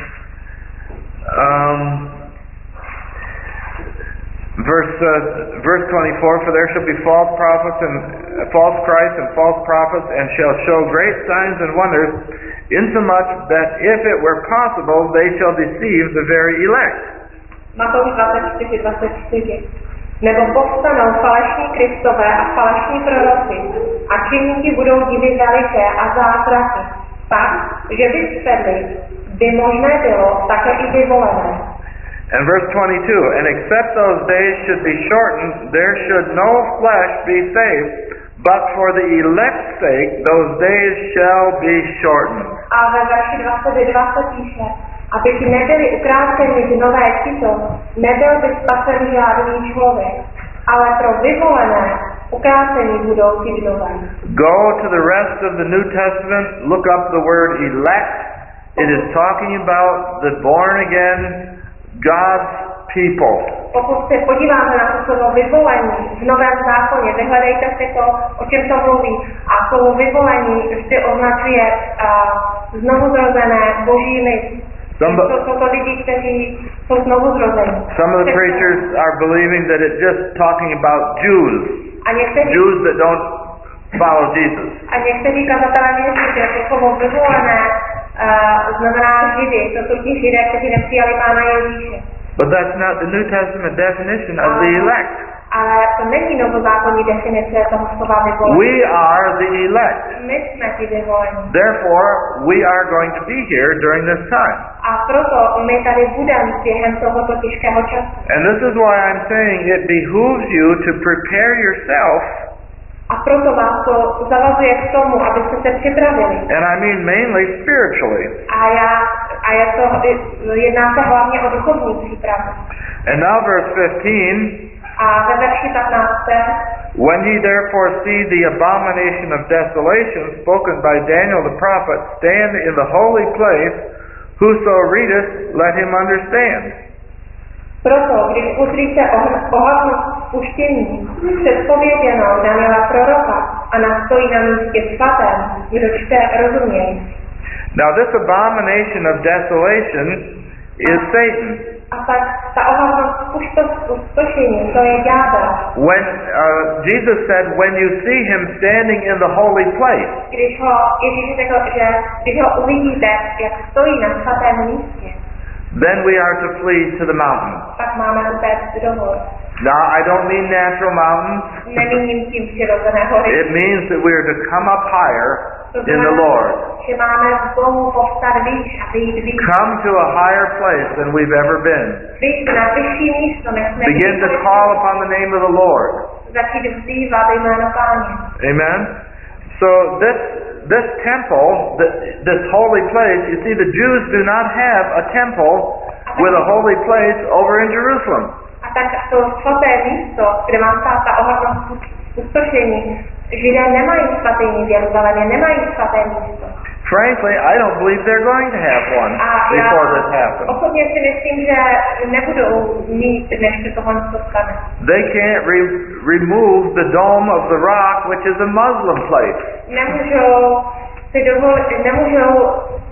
Verse 24, for there shall be false prophets and false Christs and false prophets, and shall show great signs and wonders, insomuch that if it were possible, they shall deceive the very elect. Matouš 24. Nebo povstanou falešní Kristové a falešní proroci a činníci budou divy veliké a zázraky, tak, že by středli, by možné bylo také i vyvolené. And verse 22, and except those days should be shortened, there should no flesh be saved, but for the elect's sake those days shall be shortened. A ve verši 22 se píše, aby ti nebyli ukráceni dnové tito, nebyl by spasen žádný člověk, ale pro vyvolené ukrácení budou ti dnové. Go to the rest of the New Testament, look up the word elect. It is talking about the born again God's people. Pokud se podíváme na to slovo vyvolení v Novém zákoně, vyhledejte si to, o čem to mluví. A slovo vyvolení vždy označuje znovuzrozené boží lid. Jsou to lidi, kteří jsou znovuzrození. Some of the preachers are believing that it's just talking about Jews. Jews that don't follow Jesus. A někteří kazatelé věří, že to slovo vyvolené znamená Židy. To jsou ti Židé, kteří nepřijali Pána Ježíše. But that's not the New Testament definition of the elect. Ale to není novozákonní definice toho slova vyvolení. We are the elect. My jsme ti vyvolení. Therefore, we are going to be here during this time. A proto my tady budeme během tohoto těžkého času. And this is why I'm saying it behooves you to prepare yourself. A proto vás to zavazuje k tomu, abyste se připravili. And I mean mainly spiritually. Jedná se hlavně o duchovní přípravu. And now verse 15. A ve verši 15. When ye therefore see the abomination of desolation spoken by Daniel the prophet stand in the holy place, whoso readeth, let him understand. Proto, když uzříte ohavnost spuštění, předpověděnou Daniela proroka a nastojí na místě svatém, kdo čte, rozuměj. Now this abomination of desolation is Satan. A A tak ta ohavnost spustošení, to je ďábel. When Jesus said, when you see him standing in the holy place, Když ho Ježíš řekl, že když ho uvidíte, jak stojí na svatém místě, then we are to flee to the mountains. tak máme utéct do hor. Now, I don't mean natural mountains. Nemíním tím přirozené hory. It means that we are to come up higher To in the Lord. že máme v Bohu povstat výš a vyjít výš. Come to a higher place than we've ever been. Vyjít na vyšší místo, než jsme Begin to call upon the name of the Lord. začít vzývat jméno Páně. Amen? So this temple, this holy place, you see, the Jews do not have a temple with a holy place over in Jerusalem. A tak to svaté místo, kde má stát ta ohavnost spustošení, Židé nemají svatyni v Jeruzalémě, nemají svaté místo. Frankly, I don't believe they're going to have one before this happens. Osobně si myslím, že nebudou mít, než se tohle stane. They can't remove the dome of the rock, which is a Muslim place. Nemůžou si dovolit, nemůžou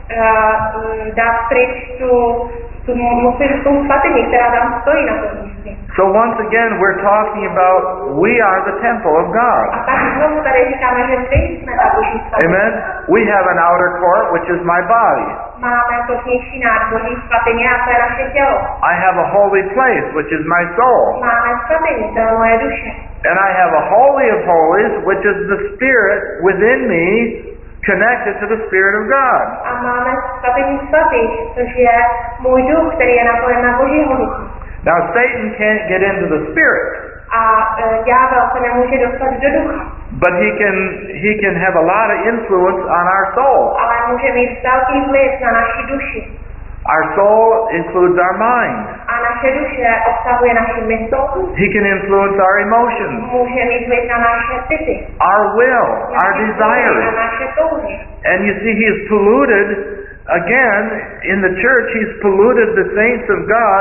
dát pryč tu muslimskou svatyni, která tam stojí na tom místě. So once again, we're talking about we are the temple of God. A tak znovu tady říkáme, že my jsme ta boží svatyně. Amen? We have an outer court, which is my body. Máme to vnější nádvoří svatyně a to je naše tělo. I have a holy place, which is my soul. Máme svatyni, to je moje duše. And I have a holy of holies, which is the spirit within me, connected to the Spirit of God. A máme svatyni svatých, což je můj duch, který je napojen na božího ducha. Now Satan can't get into the spirit, A ďábel se nemůže dostat do ducha, but he can have a lot of influence on our soul. ale může mít velký vliv na naši duši. Our soul includes our mind. A naše duše obsahuje naši mysl, He can influence our emotions, může mít vliv na naše city, our will, our na desires. naše touhy. And you see, he is polluted again in the church. He's polluted the saints of God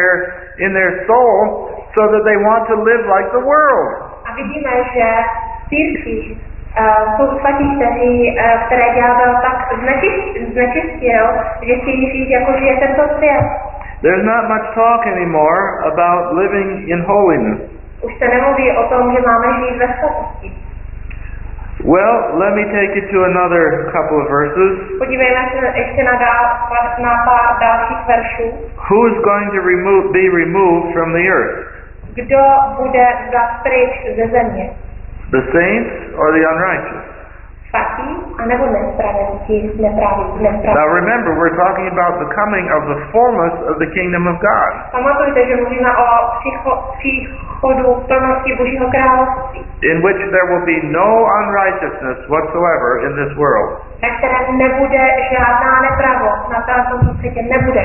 in their soul, so that they want to live like the world. A vidíme, že v církvích jsou svatí, které ďábel tak znečistil, že chtějí žít, jako žije tento svět. There's not much talk anymore about living in holiness. Už se nemluví o tom, že máme žít ve svatosti. Well, let me take you to another couple of verses. Podívejme se ještě na pár dalších veršů. Who is going to be removed from the earth? Kdo bude vzat pryč ze země? The saints or the unrighteous? Svatí anebo nespravedlní, nepraví. Now remember, we're talking about the coming of the fullness of the kingdom of God. Pamatujte, že mluvíme o příchodu plnosti Božího království, In which there will be no unrighteousness whatsoever in this world. na které nebude žádná nepravost, na tomto světě nebude.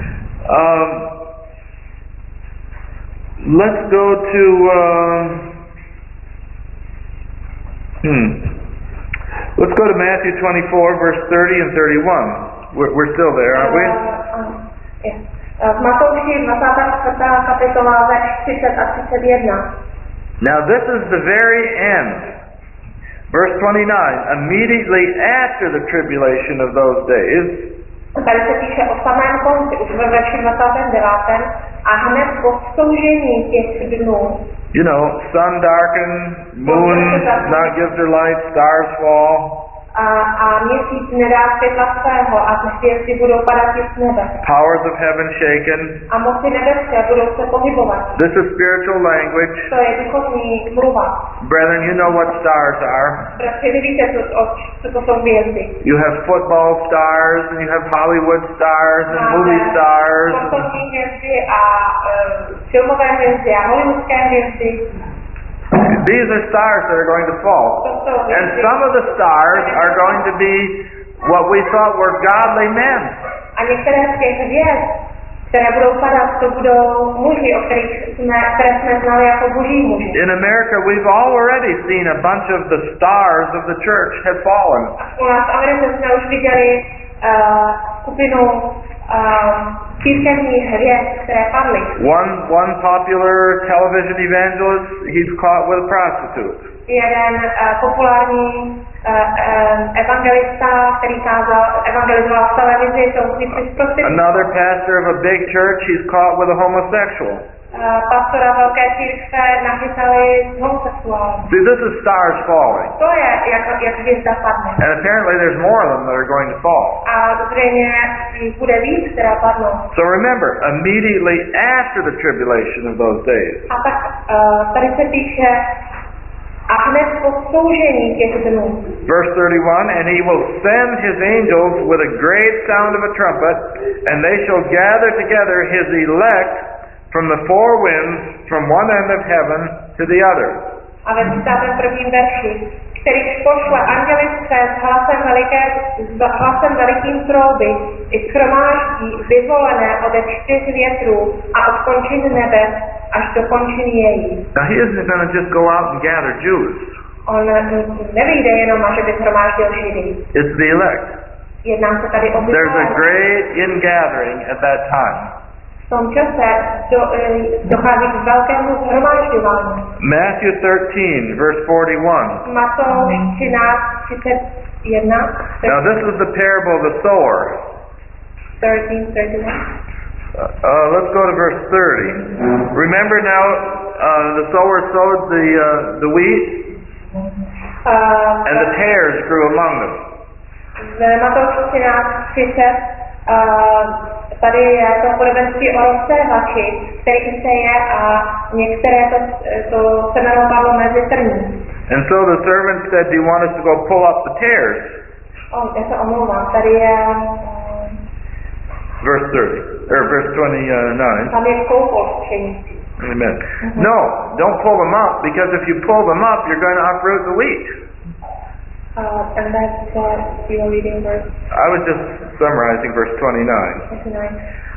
Let's go to let's go to Matthew 24, verse 30 and 31. We're still there, aren't we? V Matouši 24. kapitola, verš 30 a 31. Now this is the very end. Verse 29. Immediately after the tribulation of those days, Tady se píše o samém konci, už ve verši 29. A hned po soužení těch dnů. you know, sun darken, moon not give their light, stars fall. A měsíc nedá světla svého a hvězdy budou padat z nebe. Powers of heaven shaken. A moci nebeské budou se pohybovat. This is spiritual language. To je duchovní mluva. Brethren, you know what stars are. Protože vy víte, co to jsou hvězdy. You have football stars, and you have Hollywood stars, and movie stars. Sportovní hvězdy a filmové hvězdy a hollywoodské hvězdy. These are stars that are going to fall. And some of the stars are going to be what we thought were godly men. A některé z těch hvězd, které budou padat, to budou muži, které jsme znali jako boží muži. In America, we've already seen a bunch of the stars of the church have fallen. U nás v Americe jsme už viděli skupinu církevních hvězd, které padly. One popular television evangelist, he's caught with a prostitute. Jeden populární evangelista, který evangelizoval v televizi, souvisí s prostitucí. Another pastor of a big church, he's caught with a homosexual. Pastora velké církve nachytali s homosexuálem. See, this is stars falling. To je, jak hvězda padne. And apparently there's more of them that are going to fall. A zřejmě jich bude víc, která padnou. So remember, immediately after the tribulation of those days. A tak tady se píše, a hned po soužení těch dnů. Verse 31, and he will send his angels with a great sound of a trumpet, and they shall gather together his elect from the four winds, from one end of heaven to the other. A ve 31. verši, kterých pošle anděli své s hlasem velikým trouby, i shromáždí vyvolené ode 4 větrů a od končin nebe až do končin její. Now he isn't going to just go out and gather Jews. On nevyjde jenom, že by shromáždil Židy. It's the elect. Jedná se tady o There's a vyvolání. great ingathering at that time. V tom čase dochází k velkému shromážďování. Matthew 13, verse 41. Matouš 13:31. Now this is the parable of the sower. 13:31. Let's go to verse 30. Remember now, the sower sowed the wheat, and the tares grew among them. V Matouši 13:30 tady je to podobenství o rozsévači, který seje a některé to semeno padlo mezi trní. And so the servant said, "Do you want us to go pull up the tares?" Já se omlouvám, tady je Verse 30, or verse 29. tam je koupol v pšenici. Amen. No, don't pull them up, because if you pull them up, you're going to uproot the wheat. And that's you're reading verse I was just summarizing verse 29. 29.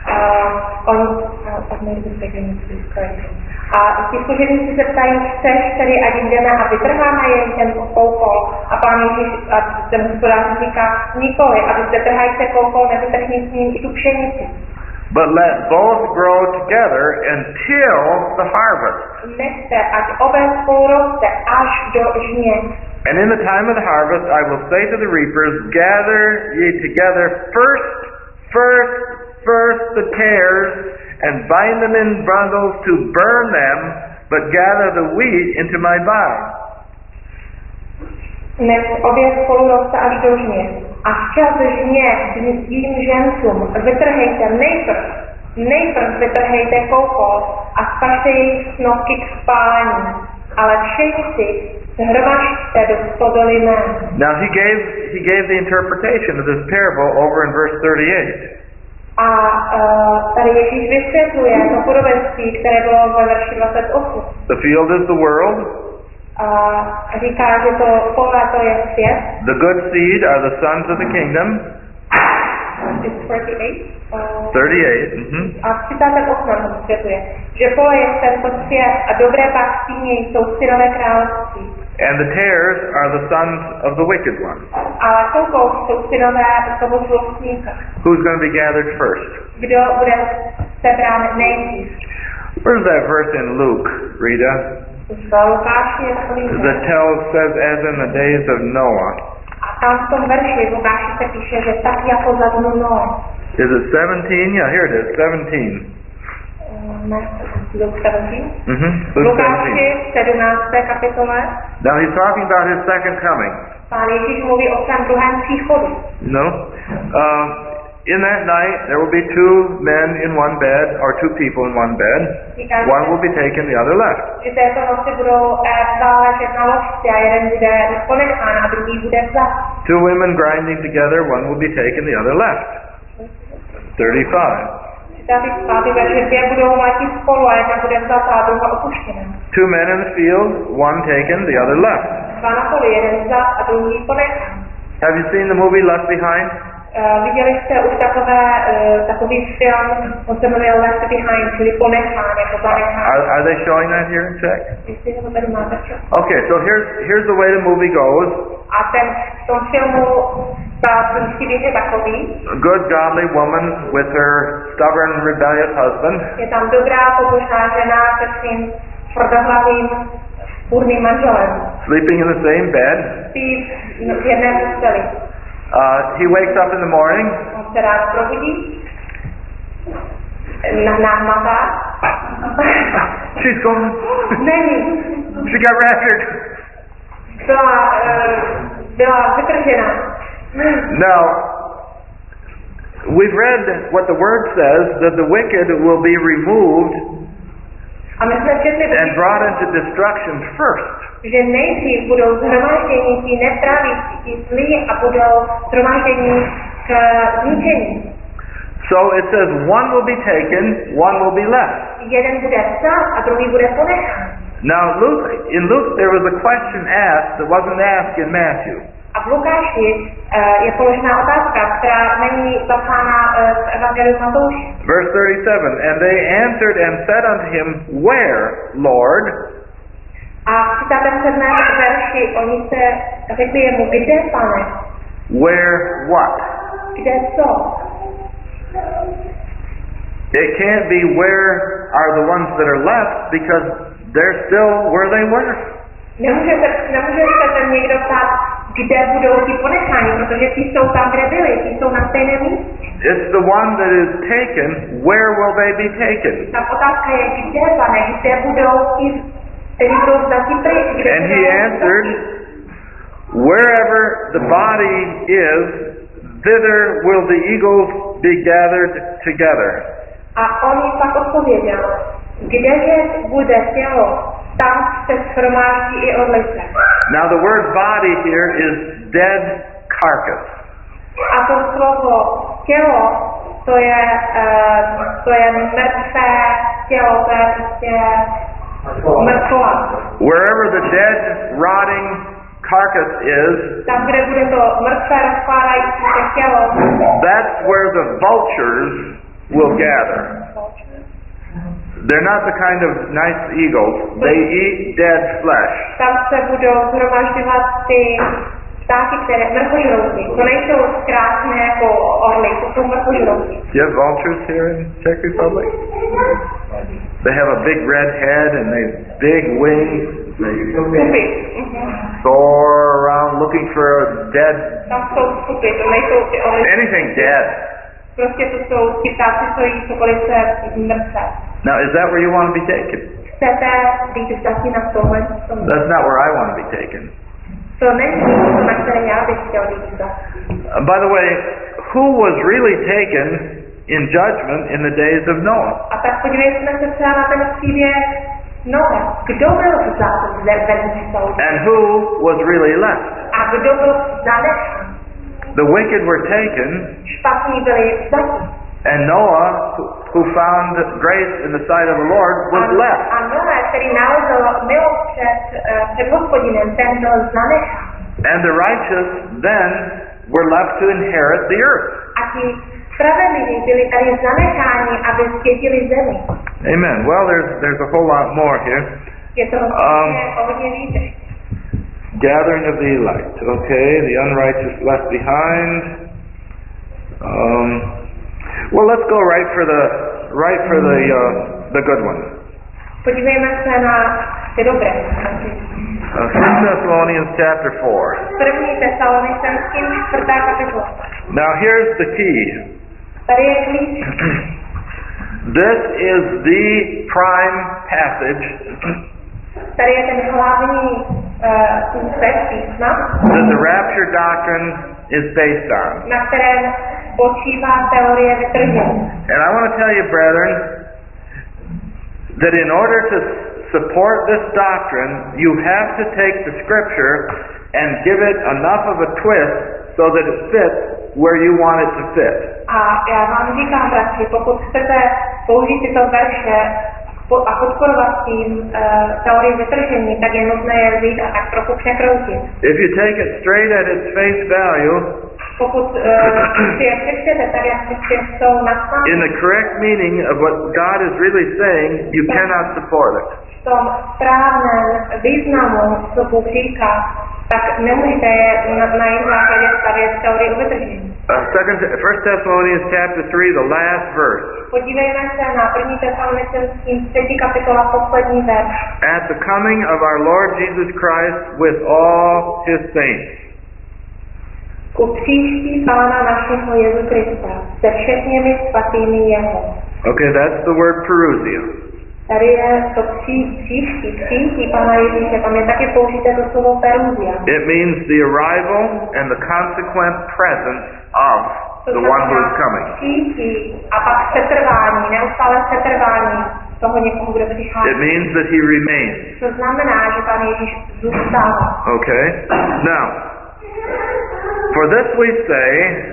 I've made a mistake in this correction. A ti služebníci se ptají, chceš tedy, ať jdeme a vytrháme jen ten koukol. A pán Ježíš a ten hospodář říká, nikoli, a vy trhajte koukol, nevytrhni s ním i tu pšenici. But let both grow together until the harvest. Nechte, ať obě spolu roste až do žně. And in the time of the harvest, I will say to the reapers, gather ye together first the tares, and bind them in bundles to burn them, but gather the wheat into my barn. Nech obě spolu roste až do žně. A včas žně svým žencům vytrhejte nejprv vytrhejte koukol a spašte jejich snovky k spálení, ale pšenici zhromažďte do stodoly mé. Now he gave the interpretation of this parable over in verse 38. A tady Ježíš vysvětluje to podobenství, které bylo ve verši 28. The field is the world. A říká, že to pole to je svět. The good seed are the sons of the kingdom. It's 38. 38. A v 38. to vysvětluje, že pole je tento svět a dobré pastýně jsou synové království. And the tares are the sons of the wicked one. Ale koukol jsou synové toho zlostníka. Who's going to be gathered first? Kdo bude sebrán nejdřív? Where's that verse in Luke, Rita? That says, as in the days of Noah. A tam v tom verši v Lukáši se píše, že tak jako za dnu Noa. Is it 17? Yeah, here it is, 17. Luke 17? Luke 17. Lukáši 17. kapitole. Now he's talking about his second coming. Pán Ježíš mluví o svém druhém příchodu. No. In that night there will be two men in one bed, or two people in one bed. One will be taken, the other left. Že této noci budou dva ležet na ložce a jeden bude ponechán a druhý bude vzat. Two women grinding together, one will be taken, the other left. 35. Pátý večer dvě budou letět spolu a jedna bude vzata a druhá opuštěna. Two men in the field, one taken, the other left. Dva na poli, jeden vzat a druhý ponechán. Have you seen the movie Left Behind? Viděli jste už takový film, on se jmenuje Left Behind, čili ponechán, jako zanechán. Are they showing that here in Czech? Jestli ho tady máte čo? Okay, so here's the way the movie goes. A v tom filmu ten příběh je takový. A good godly woman with her stubborn rebellious husband. Je tam dobrá pobožná žena se svým tvrdohlavým furným manželem. Sleeping in the same bed. spí v jedné posteli. He wakes up in the morning. On se rád probudí. Nahmatá. She's gone. Není. She got raptured. Byla vytržena. Now, we've read what the Word says, that the wicked will be removed A my jsme četli, and brought into destruction first. že nejdřív budou shromáždění ti nepraví, ti zlí a budou shromáždění k zničení. So it says one will be taken, one will be left. Jeden bude vzat a druhý bude ponechán. Now, in Luke there was a question asked that wasn't asked in Matthew. A v Lukáši je položená otázka, která není zapsána v Evangeliu Matouši. Verse 37, and they answered and said unto him, Where, Lord? A v 37. verši oni se řekli jemu, kde, pane? Where what? Kde co? It can't be where are the ones that are left because they're still where they were. Nemůže se ten někdo ptát, kde budou ti ponecháni, protože ti jsou tam, kde byli, ti jsou na stejném místě. It's the one that is taken, where will they be taken? Ta otázka je, kde, pane, kde budou ti, kteří budou vzati pryč, kde And he answered, Wherever the body is, thither will the eagles be gathered together. A on jim pak odpověděl, kdeže bude tělo, tam se shromáždí i orlice. Now the word body here is dead carcass. A to slovo tělo, to je mrtvé tělo, to je prostě mrtvola. Wherever the dead, rotting carcass is, Tam, kde bude to mrtvé rozkládající se tělo, that's where the vultures will gather. They're not the kind of nice eagles. They eat dead flesh. tam se budou shromažďovat ty ptáky, které mrtvožrouty. To nejsou krásné jako orly, to jsou mrtvožrouty. Do you have vultures here in Czech Republic? They have a big red head and they have big wings. They Skupy. soar around looking for a dead, Tam jsou skupy, to nejsou ty orly. anything dead. Prostě to jsou ti ptáci, co jí cokoliv se mrtvé. Now, is that where you want to be taken? Chcete být vzati na tohle? That's not where I want to be taken. To není to, na které já bych chtěl být vzati. By the way, who was really taken in judgment in the days of Noah? A tak podívejme se třeba na ten příběh Noé. Kdo byl vzat ve soud? And who was really left? A kdo byl zanechán? The wicked were taken, Špatní byli vzati. and Noah, who found grace in the sight of the Lord, was left. A Noé, který nalezl milost před Hospodinem, ten byl zanechán. And the righteous then were left to inherit the earth. A ti spravedliví byli tady zanecháni, aby zdědili zemi. Amen. Well, there's a whole lot more here. Je to hodně více. Gathering of the elect. Okay, the unrighteous left behind. Well, let's go right for the good one. Podívejme se na ty dobré. 1 Thessalonians chapter 4. První Tesalonicenským 4. kapitola. Now here's the key. Tady je klíč. This is the prime passage Tady je ten hlavní úsek písma, that the rapture doctrine is based on. na kterém spočívá teorie vytržení. And I want to tell you, brethren, that in order to support this doctrine, you have to take the scripture and give it enough of a twist so that it fits where you want it to fit. A já vám říkám, bratři, pokud chcete použít tyto verše a podporovat tím teorii vytržení, tak je nutné je vzít a tak trochu překroutit. If you take it straight at its face value, Pokud si je přečtete tak, jak prostě jsou napsány, in the correct meaning of what God is really saying, you cannot support it. v tom správném významu, co Bůh říká, tak nemůžete je na jejich základě stavět teorii o vytržení. First Thessalonians chapter 3, the last verse. Podívejme se na 1. Tesalonicenským 3. kapitola, poslední verš. At the coming of our Lord Jesus Christ with all his saints. Ku příští Pána našeho Jezu Krista se všemi svatými jeho. Okay, that's the word parousia. Tady je to příští Pána Ježíše, tam je taky použité to slovo peruzia. It means the arrival and the consequent presence of the one who is coming. Příští a pak setrvání, neustále setrvání toho někoho, kdo přichází. It means that he remains. To znamená, že Pán Ježíš zůstává. Okay? Now, for this we say,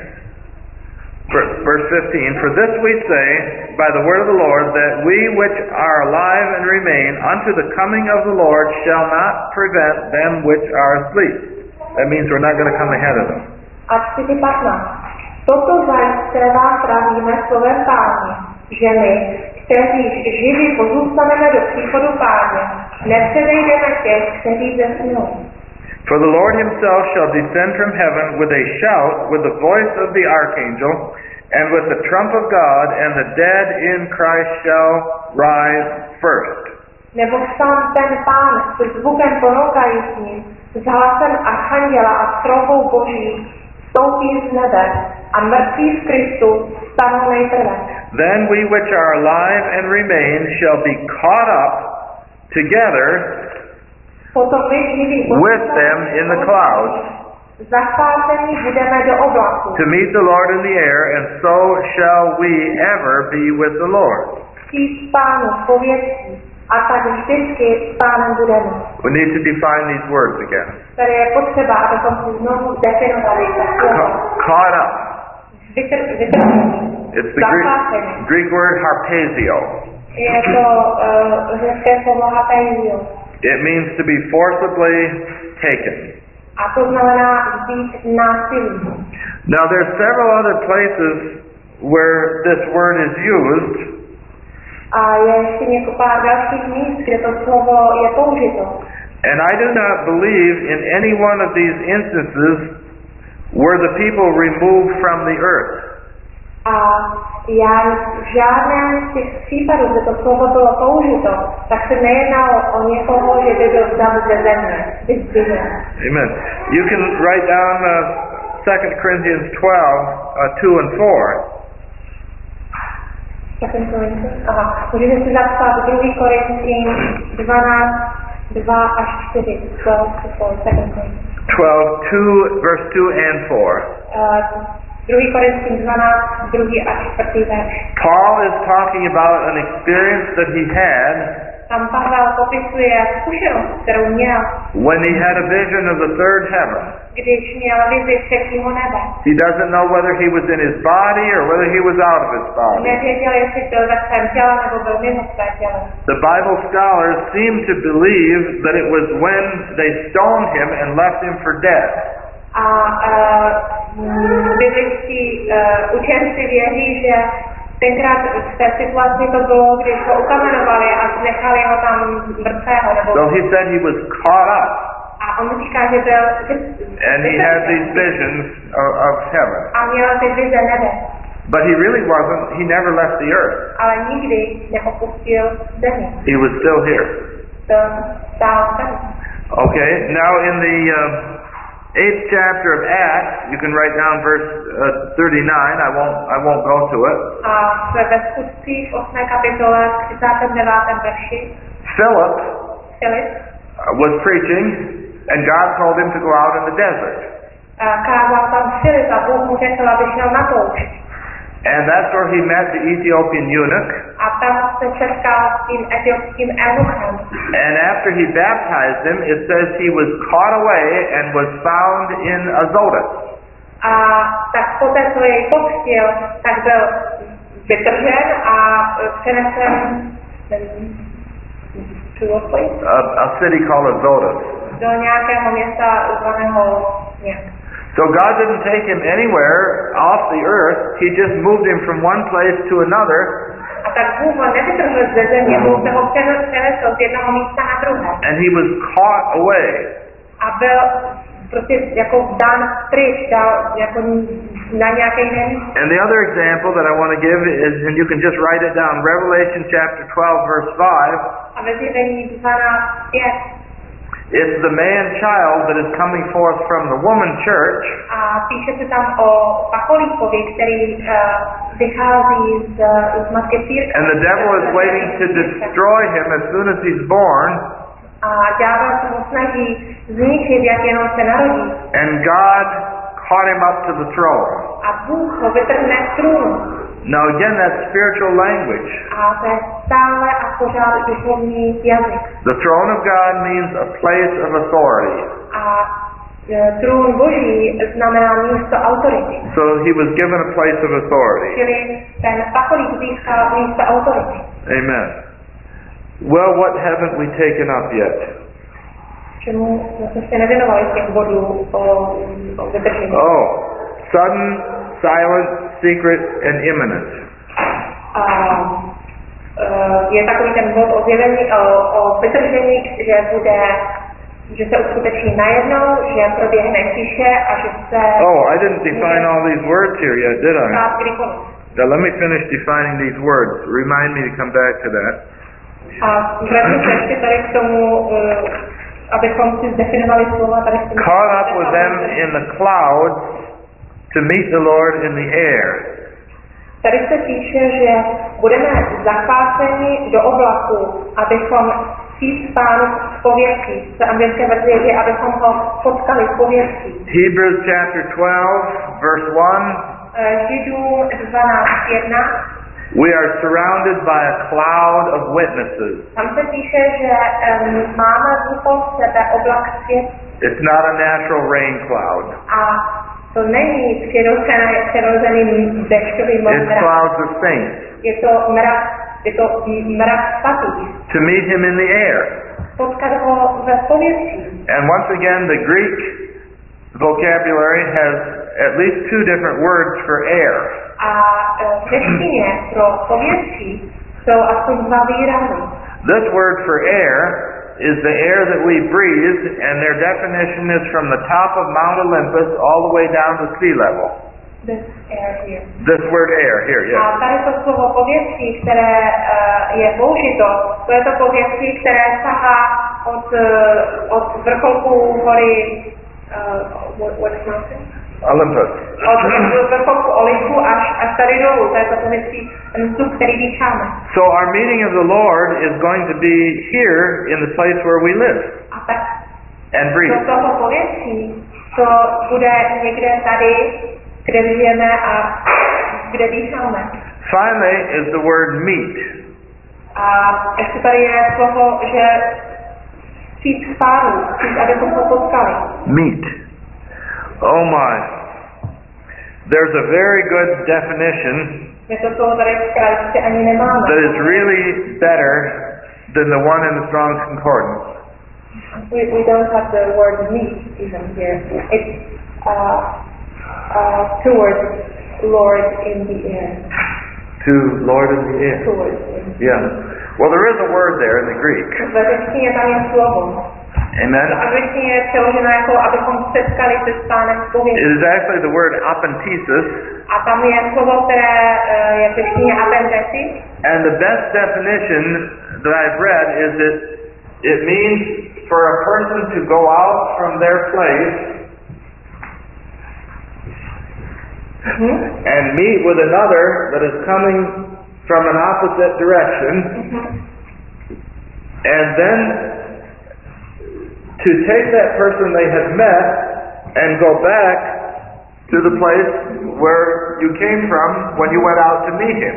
verse 15, for this we say by the word of the Lord, that we which are alive and remain unto the coming of the Lord shall not prevent them which are asleep. That means we're not going to come ahead of them. A 4:15. Toto zajisté vás pravíme slovem Páně, že my, kteří živí pozůstaneme do příchodu Páně, nepředejdeme těch, kteří zesnou. For the Lord himself shall descend from heaven with a shout, with the voice of the archangel, and with the trump of God, and the dead in Christ shall rise first. Nebo sám ten Pán se zvukem ponokajícím, s hlasem archanděla a trobou Boží stoupí z nebe a mrtví v Kristu stanou nejprve. Then we which are alive and remain shall be caught up together Potom my živí with them in the clouds zachvácení budeme do oblaku. to meet the Lord in the air, and so shall we ever be with the Lord. Přijít Pánu v povětří a tak vždycky s Pánem budeme. We need to define these words again. Tady je potřeba, abychom si znovu definovali ta slova. Caught up. Vytrpení. It's the Zachvácení. Greek word harpaizio. Je to řecké slovo hapaizio. It means to be forcibly taken. A to znamená být násilí. Now there's several other places where this word is used. A je ještě pár dalších míst, kde to slovo je použito. And I do not believe in any one of these instances were the people removed from the earth. A já v žádném z těch případů, kde to slovo bylo použito, tak se nejednalo o někoho, že by byl vzat ze země. Amen. You can write down 2 Corinthians 12, 2 and 4. Aha, můžete si zapsat 2. Korinským 12, 2 až 4. 12 to 4, 2 Corinthians. 12, 2, verse 2 and 4. 2. Korinským 12, 2. až 4. verš. Paul is talking about an experience that he had Tam Pavel popisuje zkušenost, kterou měl, when he had a vision of the third heaven. když měl vizi třetího nebe. He doesn't know whether he was in his body or whether he was out of his body. Nevěděl, jestli byl ve svém těle nebo byl mimo své těle. The Bible scholars seem to believe that it was when they stoned him and left him for dead. A bibličtí učenci věří, že tenkrát v té situaci to bylo, když ho ukamenovali a nechali ho tam mrtvého. So he said he was caught up. A on říká, že byl and he had these visions of heaven. A měl ty vize nebe. But he really wasn't, he never left the earth. Ale nikdy neopustil zemi. He was still here. To stál tam. Okay, now in the 8th chapter of Acts, you can write down verse 39. I won't go to it. A ve skutcích v 8. kapitole 39. verši Philip Filip was preaching, and God told him to go out in the desert. Kázal tam Filip a Bůh mu řekl, aby šel na poušť. And that's where he met the Ethiopian eunuch. A tam se setkal s tím etiopským eunuchem. And after he baptized him, it says he was caught away and was found in Azotus. A tak poté, co jej pokřtil, tak byl vytržen a přenesen a city called Azotus. Do nějakého města zvaného nějak. So God didn't take him anywhere off the earth. He just moved him from one place to another. A tak Bůh ho nevytrhl ze země, Bůh se ho přenesl z jednoho místa na druhé. And he was caught away. A byl prostě jako dán pryč, dal jako na nějaké jiné místo. And the other example that I want to give is, and you can just write it down, Revelation chapter 12 verse 5. A ve Zjevení 12:5 It's the man-child that is coming forth from the woman church. a píše se tam o Pakolíkovi, který vychází z matky církve. And the devil is waiting to destroy him as soon as he's born. A ďábel se ho snaží zničit, jak jenom se narodí. And God caught him up to the throne. A Bůh ho vytrhne z trůnu. Now again, that's spiritual language. A to je stále a pořád duchovní jazyk. The throne of God means a place of authority. A trůn Boží znamená místo autority. So he was given a place of authority. Čili ten Pakolík získal místo autority. Amen. Well, what haven't we taken up yet? Čemu jsme se nevěnovali z těch bodů o vytržení. Oh, sudden, silent, secret, and imminent. Je takový ten bod o zjevení, o vytržení, že se uskuteční najednou, že proběhne tiše a že se... Oh, I didn't define all these words here yet, did I? Now let me finish defining these words. Remind me to come back to that. A vrátím se ještě tady k tomu, abychom si zdefinovali slova tady k tomu. Caught up with them in the clouds to meet the Lord in the air. Tady se píše, že budeme zachváceni do oblaku, abychom přijít Pánu v povětří. V anglické verzi je, abychom ho potkali v povětří. Hebrews chapter 12, verse 1. Židům 12:1. We are surrounded by a cloud of witnesses. Tam se píše, že máme okolo sebe oblak svět. It's not a natural rain cloud. A to není přirozený dešťový It's mrak. clouds of saints. Je to mrak svatých. To meet him in the air. Potkat ho ve povětří. And once again, the Greek vocabulary has at least two different words for air. A v řečtině pro povětří jsou aspoň dva výrazy. This word for air is the air that we breathe, and their definition is from the top of Mount Olympus all the way down to sea level. This air here. This word air, here, yes. A tady to slovo povětří, které je použito, to je to povětří, které sahá od vrcholku hory what's mountain? Olympus. Od vrcholku Olympu až tady dolů, to je to povětří, ten vzduch, který dýcháme. So our meeting of the Lord is going to be here in the place where we live A tak and breathe. do toho povětří to bude někde tady, kde žijeme a kde dýcháme. Finally is the word meet. A ještě tady je slovo, že přijít k Pánu, přijít, abychom ho potkali. Meet. Oh my. There's a very good definition Je to slovo tady v kraličce ani nemáme. that is really better than the one in the Strong's Concordance. We don't have the word meet even here. It's two words, Lord in the air. To Lord in the air. Two words. Yeah. Well, there is a word there in the Greek. Ve řečtině tam je slovo. Amen. V angličtině je přeloženo jako, abychom setkali se s Pánem v It povětří. is actually the word apentesis, A tam je slovo, které je v češtině apentesis. and the best definition that I've read is that it means for a person to go out from their place and meet with another that is coming from an opposite direction, and then to take that person they had met and go back to the place where you came from when you went out to meet him.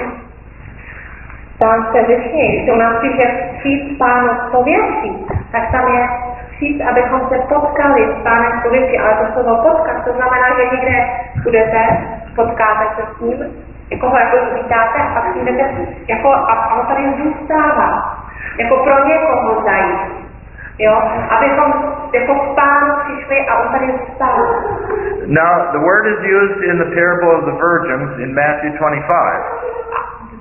Tam se řečně, když u nás píše přijít Pánu v povětří, tak tam je přijít, abychom se potkali s Pánem v povětří, ale to slovo potkat, to znamená, že někde budete, potkáte se s ním, jako ho jako uvítáte a pak s ním jdete, jako, a on tady zůstává, jako pro někoho zajít. Jo, abychom jako k Pánu přišli a on tady zůstává. Now, the word is used in the parable of the virgins in Matthew 25.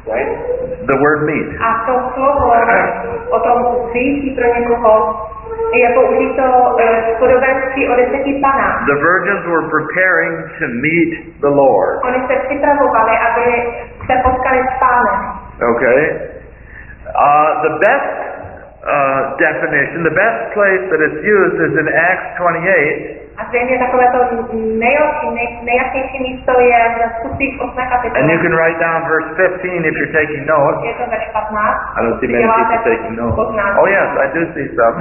The word meet. A to slovo o tom přijíždí pro někoho je použito podobenství o 10 panách. The virgins were preparing to meet the Lord. Oni se připravovali, aby se potkali s Pánem. Okay? The best definition, the best place that it's used is in Acts 28. A zřejmě takové to nejjasnější místo je v Skutcích 8. kapitole. And you can write down verse 15 if you're taking notes. Je to verš 15. I don't see many people taking notes. Oh yes, I do see some.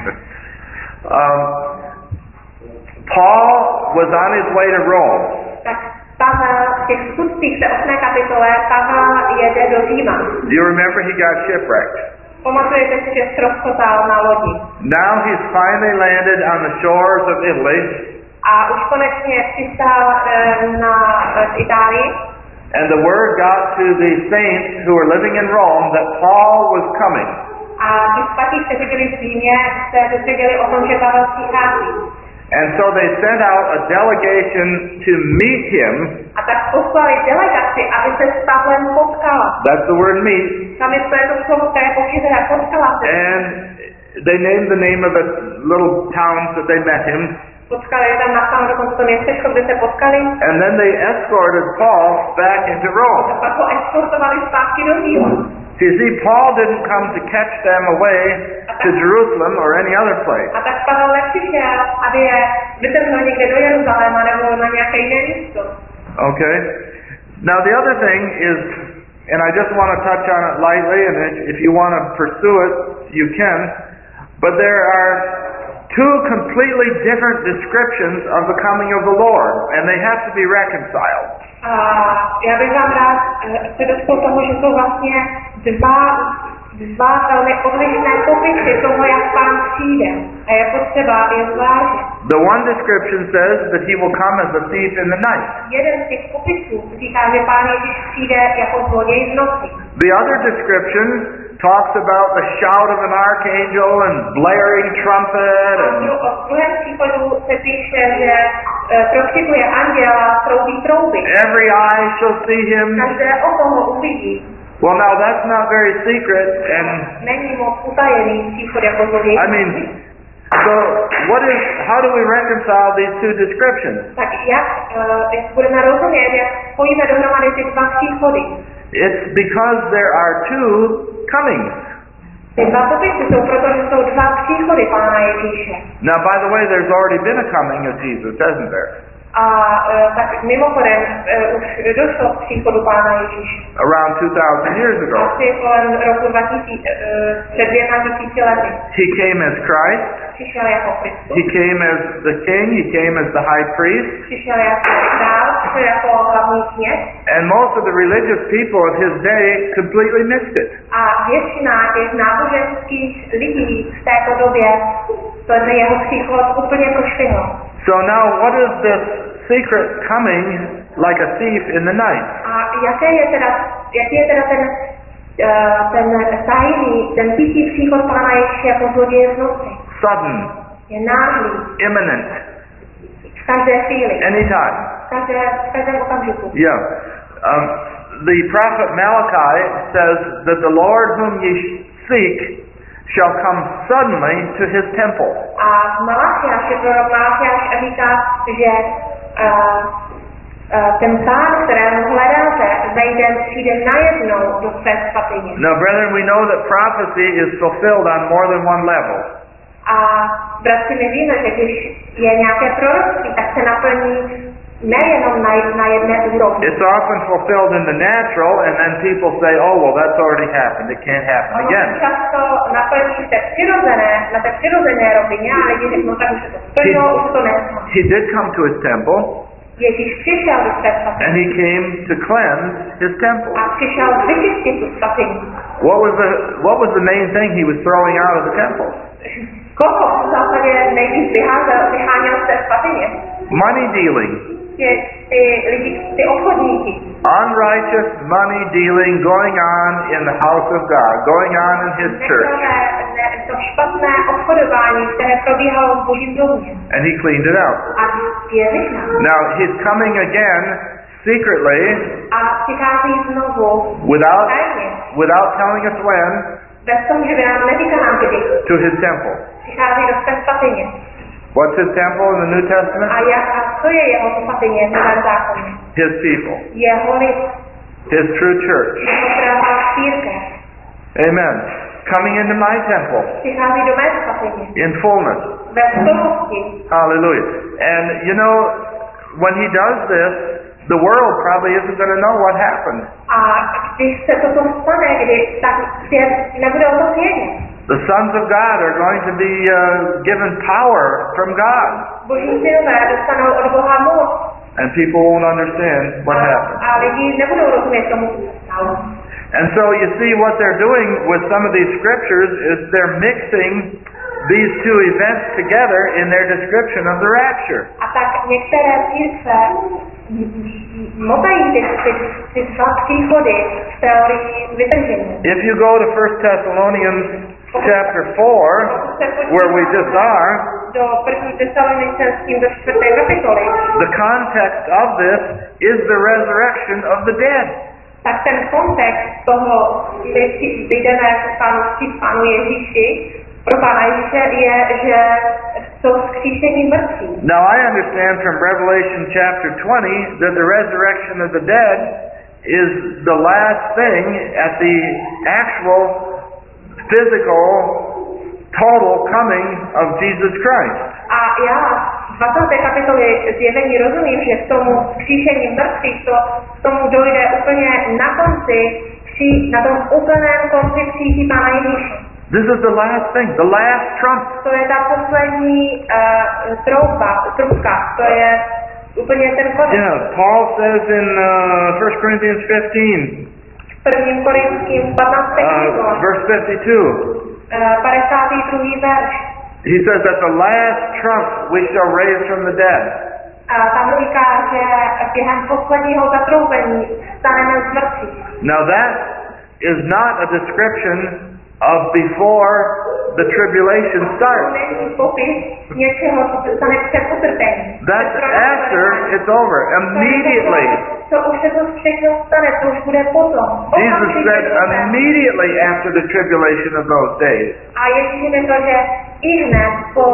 Paul was on his way to Rome. Tak Pavel v těch Skutcích v 8. kapitole Pavel jede do Říma. Do you remember he got shipwrecked? Pamatujete si, že ztroskotal na lodi. Now he's finally landed on the shores of Italy. A už konečně přistál v Itálii. And the word got to the saints who were living in Rome that Paul was coming. A ti svatí, kteří byli v Římě, se dozvěděli o tom, že Pavel přichází. And so they sent out a delegation to meet him. A tak poslali delegaci, aby se s Pavlem potkala. That's the word meet. Tam je to slovo, které použije potkala se. And they named the name of the little towns that they met him. Potkali tam napsáno dokonce to městečko, kde se potkali. And then they escorted Paul back into Rome. A pak ho eskortovali zpátky do Říma. You see, Paul didn't come to catch them away to Jerusalem or any other place. A tak Pavel nepřišel, aby je vytrhl někde do Jeruzaléma nebo na nějaké jiné místo. Okay. Now the other thing is, and I just want to touch on it lightly, and if you want to pursue it, you can. But there are two completely different descriptions of the coming of the Lord, and they have to be reconciled. Já bych vám rád se dotkl toho, že jsou vlastně dva velmi odlišné popisy toho, jak Pán přijde. A je potřeba je zvážit. The one description says that he will come as a thief in the night. Jeden z těch popisů říká, že Pán Ježíš přijde jako zloděj v noci. The other description talks about the shout of an archangel and blaring trumpet. A v druhém případu se píše, že prokřikuje anděl a troubí trouby. Every eye shall see him. Každé oko ho uvidí. Well, now that's not very secret, and není moc utajený příchod jako zloděj. I mean, so how do we reconcile these two descriptions? Tak jak budeme rozumět, jak spojíme dohromady ty dva příchody? It's because there are two comings. Ty dva popisy jsou proto, že jsou dva příchody Pána Ježíše. Now, by the way, there's already been a coming of Jesus, hasn't there? A tak mimochodem už došlo k příchodu Pána Ježíše. Around 2000 years ago. Asi kolem roku 2000, před 2000 lety. He came as Christ. Přišel jako Kristus. He came as the king. He came as the high priest. Přišel jako král, přišel jako hlavní kněz. And most of the religious people of his day completely missed it. A většina těch náboženských lidí v této době ten jeho příchod úplně prošvihl. So now, what is this secret coming like a thief in the night? A jaký je teda ten tajný, ten tichý příchod Pána Ježíše jako zloděje v noci? Sudden. Je náhlý. Imminent. V každé chvíli. Anytime. V každém okamžiku. Yeah. The prophet Malachi says that the Lord whom ye seek shall come suddenly to his temple. A Malachiáš, prorok Malachiáš říká, že ten Pán, kterého hledáte, přijde najednou do své svatyně. Now, brethren, we know that prophecy is fulfilled on more than one level. A bratři, my víme, že když je nějaké proroctví, tak se naplní nejenom na jedné úrovni. It's often fulfilled in the natural, and then people say, "Oh, well, that's already happened. It can't happen again." Často naplní se na té přirozené rovině a lidi řeknou, tak už se to splnilo, už to nestane. He did come to his temple. Ježíš přišel do své svatyně. And he came to cleanse his temple. A přišel vyčistit tu svatyni. What was the main thing he was throwing out of the temple? Koho v zásadě nejvíc vyháněl z té svatyně? Money dealing. Ty obchodníky. Unrighteous money dealing going on in the house of God, going on in his church. To špatné obchodování, které probíhalo v Božím domě. And he cleaned it out. A je vyhnal. Now he's coming again secretly. A přichází znovu. Without telling us when. Bez toho, že by nám neříká nám kdy. To his temple. přichází do své svatyně. What's his temple in the New Testament? A co je jeho svatyně v Novém zákoně? His people. Jeho lid, His true church. jeho pravá církev. Amen. Coming into my temple Přichází do mé svatyně. in fullness. Ve plnosti. Hallelujah. And you know, when he does this, the world probably isn't going to know what happened. A když se toto stane, tak svět nebude o to vědět. The sons of God are going to be given power from God. Boží synové dostanou od Boha moc. And people won't understand what happened. A lidi nebudou rozumět tomu, co se stalo. And so you see what they're doing with some of these scriptures is they're mixing these two events together in their description of the rapture. A tak některé církve motají ty dva příchody v teorii vytržení. If you go to 1 Thessalonians chapter 4, where we just are, do 1. Tesalonicenským do 4. kapitoly, the context of this is the resurrection of the dead. tak ten kontext toho, kdy vyjdeme k Pánu Ježíši, pro Pána Ježíše je, že jsou vzkříšení mrtví. Now I understand from Revelation chapter 20 that the resurrection of the dead is the last thing at the actual physical total coming of Jesus Christ. A já v 20. kapitoly zjevení rozumím, že k tomu vzkříšení mrtvých k tomu dojde úplně na konci, na tom úplném konci přijíždí Pána Ježíše. This is the last thing, the last trump. To je ta poslední trubka, to je úplně ten konec. Yeah, Paul says in 1 Corinthians 15, 1. Korinským 15. kapitole, verse 52. 52. verš. He says that the last trump we shall raise from the dead. A tam říká, že během posledního zatroubení staneme z mrtvých. Now that is not a description of before the tribulation starts. Není popis něčeho, co se stane před utrpením. That's after it's over. Immediately. To už se to všechno stane, to už bude potom. Jesus said immediately after the tribulation of those days. A Ježíš řekl, že i hned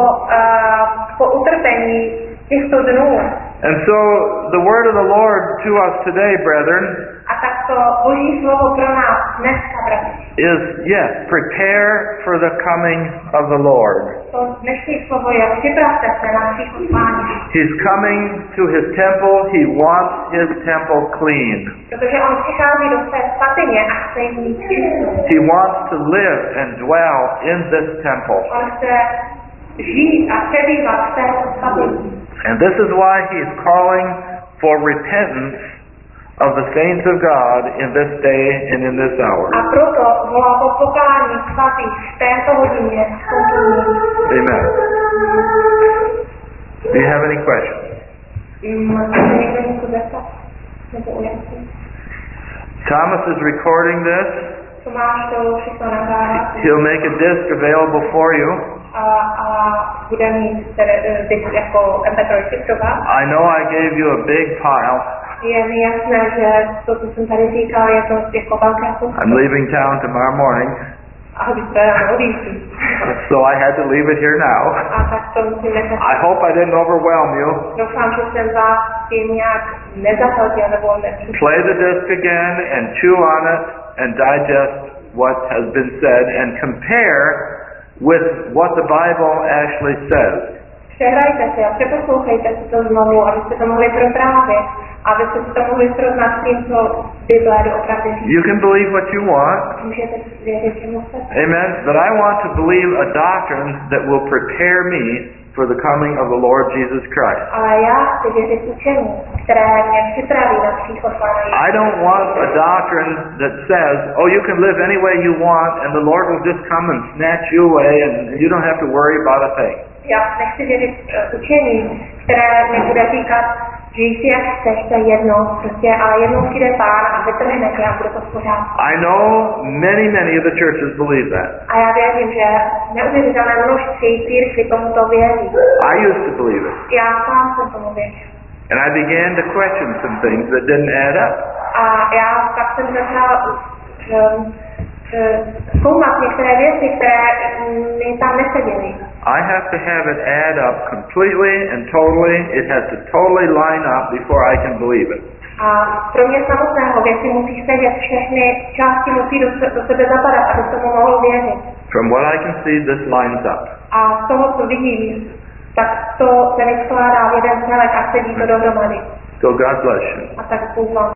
po utrpení těchto dnů. And so the word of the Lord to us today, brethren, a tak to Boží slovo pro nás dneska, bratři, is yes, prepare for the coming of the Lord. To dnešní slovo je připravte se na příchod Páně. He's coming to his temple. He wants his temple clean. Protože on přichází do své svatyně a chce jí mít čistou. He wants to live and dwell in this temple. On chce žít a přebývat v této svatyni. And this is why he is calling for repentance of the saints of God in this day and in this hour. A proto volá po pokání svatých v této hodině, v tomto dní. Amen. Do you have any questions? Máte někdo něco zeptat? Nebo ujasnit? Thomas is recording this. Tomáš to všechno nahrává. He'll make a disc available for you. A bude mít disc jako MP3 pro vás. I know I gave you a big pile. Je mi jasné, že to, co jsem tady říkal, je to jako velké kus. I'm leaving town tomorrow morning. A zítra ráno odjíždím. So I had to leave it here now. A tak to musím nechat. I hope I didn't overwhelm you. Doufám, že jsem vás tím nějak nezasadil nebo nepřišel. Play the disc again and chew on it and digest what has been said and compare with what the Bible actually says. Přehrajte si a přeposlouchejte si to znovu, abyste to mohli protrávět, abyste si to mohli srovnat s tím, co Bible doopravdy říká. You can believe what you want. Můžete věřit, čemu chcete. Amen. But I want to believe a doctrine that will prepare me for the coming of the Lord Jesus Christ. Ale já chci věřit učení, které mě připraví na příchod Pána Ježíše. I don't want a doctrine that says, oh, you can live any way you want and the Lord will just come and snatch you away and you don't have to worry about a thing. Já nechci věřit učení, které mi bude říkat, žij si jak chceš, to je jedno, prostě, ale jednou přijde Pán a vytrhne tě a bude to v pořádku. I know many of the churches believe that. A já věřím, že neuvěřitelné množství církví tomuto věří. I used to believe it. Já sám jsem tomu věřil. And I began to question some things that didn't add up. A já tak jsem začal zkoumat některé věci, které mi tam neseděly. I have to have it add up completely and totally. It has to totally line up before I can believe it. A pro mě samotného věci musí sedět, všechny části musí do sebe zapadat, aby tomu mohl věřit. From what I can see, this lines up. A z toho, co vidím, tak to se vyskládá v jeden celek a sedí to dohromady. So God bless you. A tak Bůh vám